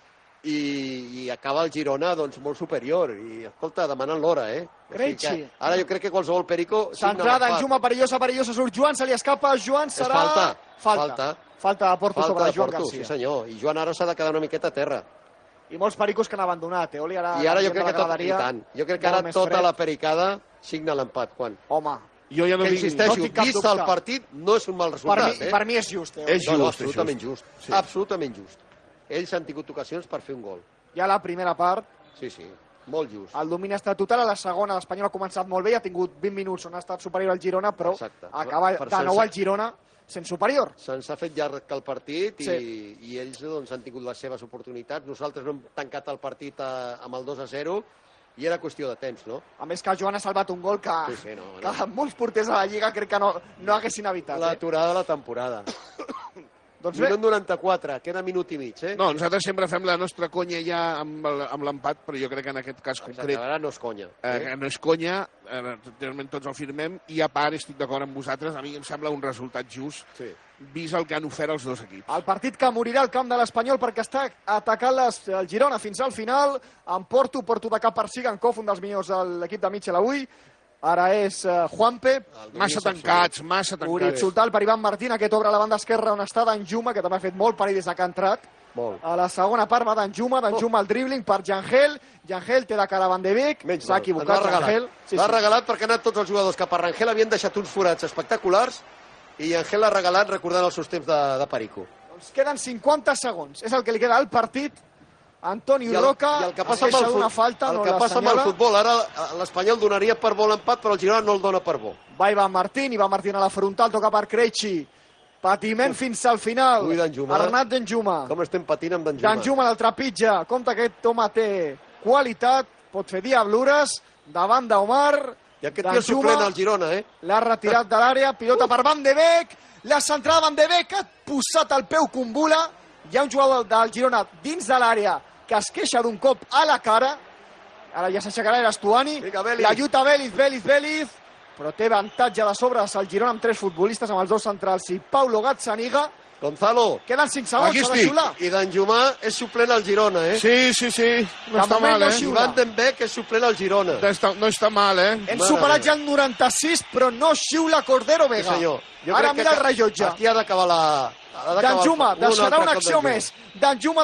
i acaba el Girona doncs, molt superior. I, escolta, demanant l'hora, Creixi. Ara jo crec que qualsevol Perico... Centrada en Juma, perillosa, surt Joan, se li escapa, Joan serà... Falta de Porto sobre Joan Garcia. Sí, senyor. I Joan ara s'ha de quedar una miqueta a terra. I molts pericos que han abandonat, Oli? I ara jo crec que ara tota la pericada signa l'empat. Home, jo ja no insisteixo, vist el partit, no és un mal resultat. Per mi és just. És just. Absolutament just. Absolutament just. Ells han tingut ocasions per fer un gol. Ja la primera part. Sí, molt just. El domini ha estat total. A la segona l'Espanyol ha començat molt bé, ha tingut 20 minuts on ha estat superior al Girona, però acaba de nou el Girona sent superior. Se'ns ha fet llarg el partit i ells doncs, han tingut les seves oportunitats. Nosaltres no hem tancat el partit amb el 2-0 i era qüestió de temps, no? A més que Joan ha salvat un gol que molts porters a la Lliga crec que no haguessin evitat. L'aturada de la temporada. Doncs bé. Minut 94, queda minut i mig, No, nosaltres sempre fem la nostra conya ja amb l'empat, però jo crec que en aquest cas concret... Ara no és conya. No és conya, realment tots el firmem, i a part estic d'acord amb vosaltres, a mi em sembla un resultat just, vist el que han ofert els dos equips. El partit que morirà al camp de l'Espanyol perquè està atacant el Girona fins al final, en Porto de cap per Sigankov, un dels millors de l'equip de Mitchell avui. Ara és Juanpe. Massa tancats. Horitzontal per Ivan Martín, aquest obre a la banda esquerra on està Danjuma, que també ha fet molt perill des que ha entrat. A la segona part va Danjuma al dribbling per Yangel. Yangel té de cara a Van de Beek. S'ha equivocat Yangel. L'ha regalat perquè han anat tots els jugadors cap a Rangel, havien deixat uns forats espectaculars i Yangel l'ha regalat recordant els seus temps de Perico. Doncs queden 50 segons. És el que li queda al partit. Antoni Roca el que passa amb el futbol, ara l'Espanyol donaria per bo l'empat, però el Girona no el dona per bo. Va Ivan Martín a la frontal, toca per Krejci. Patiment fins al final. Arnat Danjuma. Com estem patint amb Danjuma. Danjuma del trepitja. Compte que aquest home té qualitat, pot fer diablures, davant d'Omar. I aquest tio suplent al Girona, L'ha retirat de l'àrea, pilota per Van de Beek. La centrada Van de Beek, ha posat el peu Kumbula. Hi ha un jugador del Girona dins de l'àrea que es queixa d'un cop a la cara. Ara ja s'aixecarà l'Estuani. La lluita Vélez, però té avantatge de sobres el Girona amb 3 futbolistes, amb els 2 centrals i Paulo Gazzaniga. Gonzalo. Queden 5 segons, s'ha de xiular. I Danjumà és suplent al Girona, Sí. No està mal, Ivan Denbeck és suplent al Girona. No està mal, Hem superat ja el 96, però no xiula Cordero Vega. Ara mira el rellotge. Aquí ha d'acabar la... Danjuma, deixarà una acció més. Danjuma.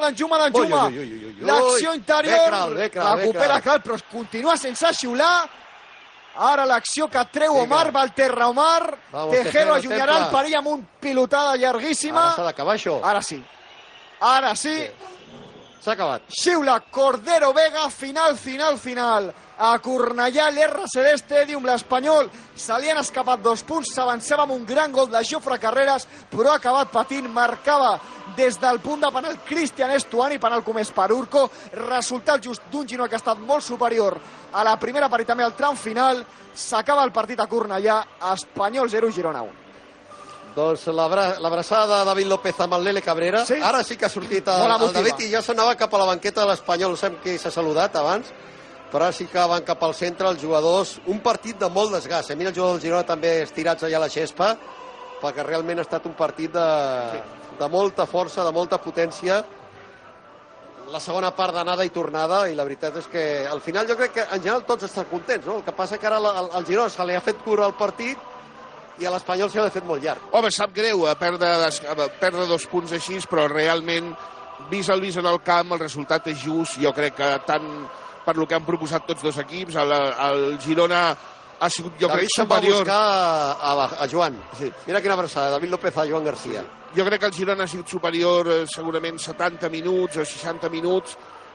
L'acció interior, recupera Cal, però continua sense xiular. Ara l'acció que treu Omar, va al terra Omar. Tejero allunyarà el perill amb un pilotada llarguíssima. Ara s'ha d'acabar això. Ara sí. S'ha acabat. Xiula Cordero Vega, final. A Cornellà, l'RCD Stadium, l'Espanyol se li han escapat 2 punts, s'avançava amb un gran gol de Jofre Carreras, però ha acabat patint, marcava des del punt de penal Cristian Estuani, penal comès per Urco, resultat just d'un Girona que ha estat molt superior a la primera part i també al tram final. S'acaba el partit a Cornellà, Espanyol 0, Girona 1. Doncs l'abraçada de David López amb el Lele Cabrera. Ara sí que ha sortit el David i ja s'anava cap a la banqueta de l'Espanyol, no sabem qui s'ha saludat abans, però ara sí que van cap al centre els jugadors. Un partit de molt desgast. Mira el jugador del Girona també estirats allà a la xespa, perquè realment ha estat un partit de molta força, de molta potència. La segona part d'anada i tornada, i la veritat és que al final jo crec que en general tots estan contents, no? El que passa que ara al Girona se li ha fet cura el partit i a l'Espanyol se l'ha fet molt llarg. Home, sap greu perdre 2 punts així, però realment, vist en el camp, el resultat és just. Jo crec que tant per lo que han proposat tots 2 equips, el Girona ha sigut, jo crec, superior. David se'n va buscar a Joan. Mira quina abraçada, David López a Joan Garcia. Jo crec que el Girona ha sigut superior segurament 70 minuts o 60 minuts,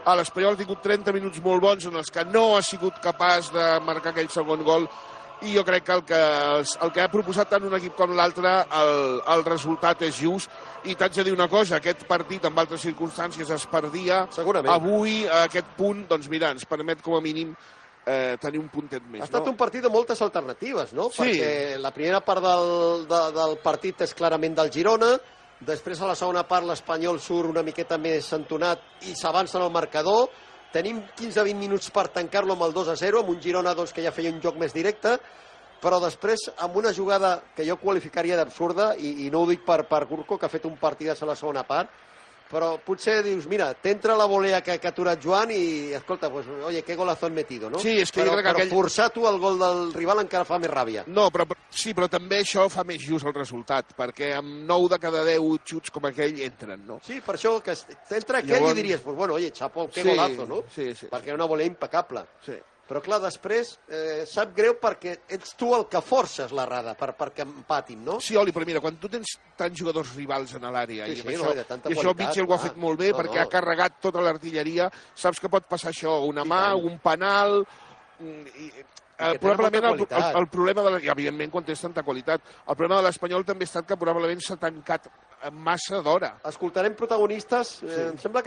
L'Espanyol ha tingut 30 minuts molt bons en els que no ha sigut capaç de marcar aquell segon gol, i jo crec que el que ha proposat tant un equip com l'altre, el resultat és just. I t'haig de dir una cosa, aquest partit en altres circumstàncies es perdia. Segurament. Avui, a aquest punt, doncs mira, ens permet com a mínim tenir un puntet més. Ha estat un partit de moltes alternatives, no? Sí. Perquè la primera part del partit és clarament del Girona, després a la segona part l'Espanyol surt una miqueta més entonat i s'avança en el marcador. Tenim 15-20 minuts per tancar-lo amb el 2-0, amb un Girona que ja feia un joc més directe, però després amb una jugada que jo qualificaria d'absurda, i no ho dic per Gurko, que ha fet un partidàs a la segona part, però potser dius, mira, t'entra la volea que ha aturat Joan i, escolta, pues, oye, qué golazo han metido, no? Sí, és que jo crec que però forçar tu el gol del rival encara fa més ràbia. No, però també això fa més just el resultat, perquè amb 9 de cada 10 xuts com aquell entren, no? Sí, per això que t'entra aquell i diries, pues bueno, oye, chapo, qué golazo, no? Sí. Perquè era una volea impecable. Sí. Però clar, després sap greu perquè ets tu el que forces l'errada perquè empatin, no? Sí, Oli, però mira, quan tu tens tants jugadors rivals en l'àrea, i això Mitchell ho ha fet molt bé, perquè ha carregat tota l'artilleria, saps que pot passar això, una mà, un penal... Probablement el problema i evidentment quan tens tanta qualitat, el problema de l'Espanyol també ha estat que probablement s'ha tancat massa d'hora. Escoltarem protagonistes, em sembla que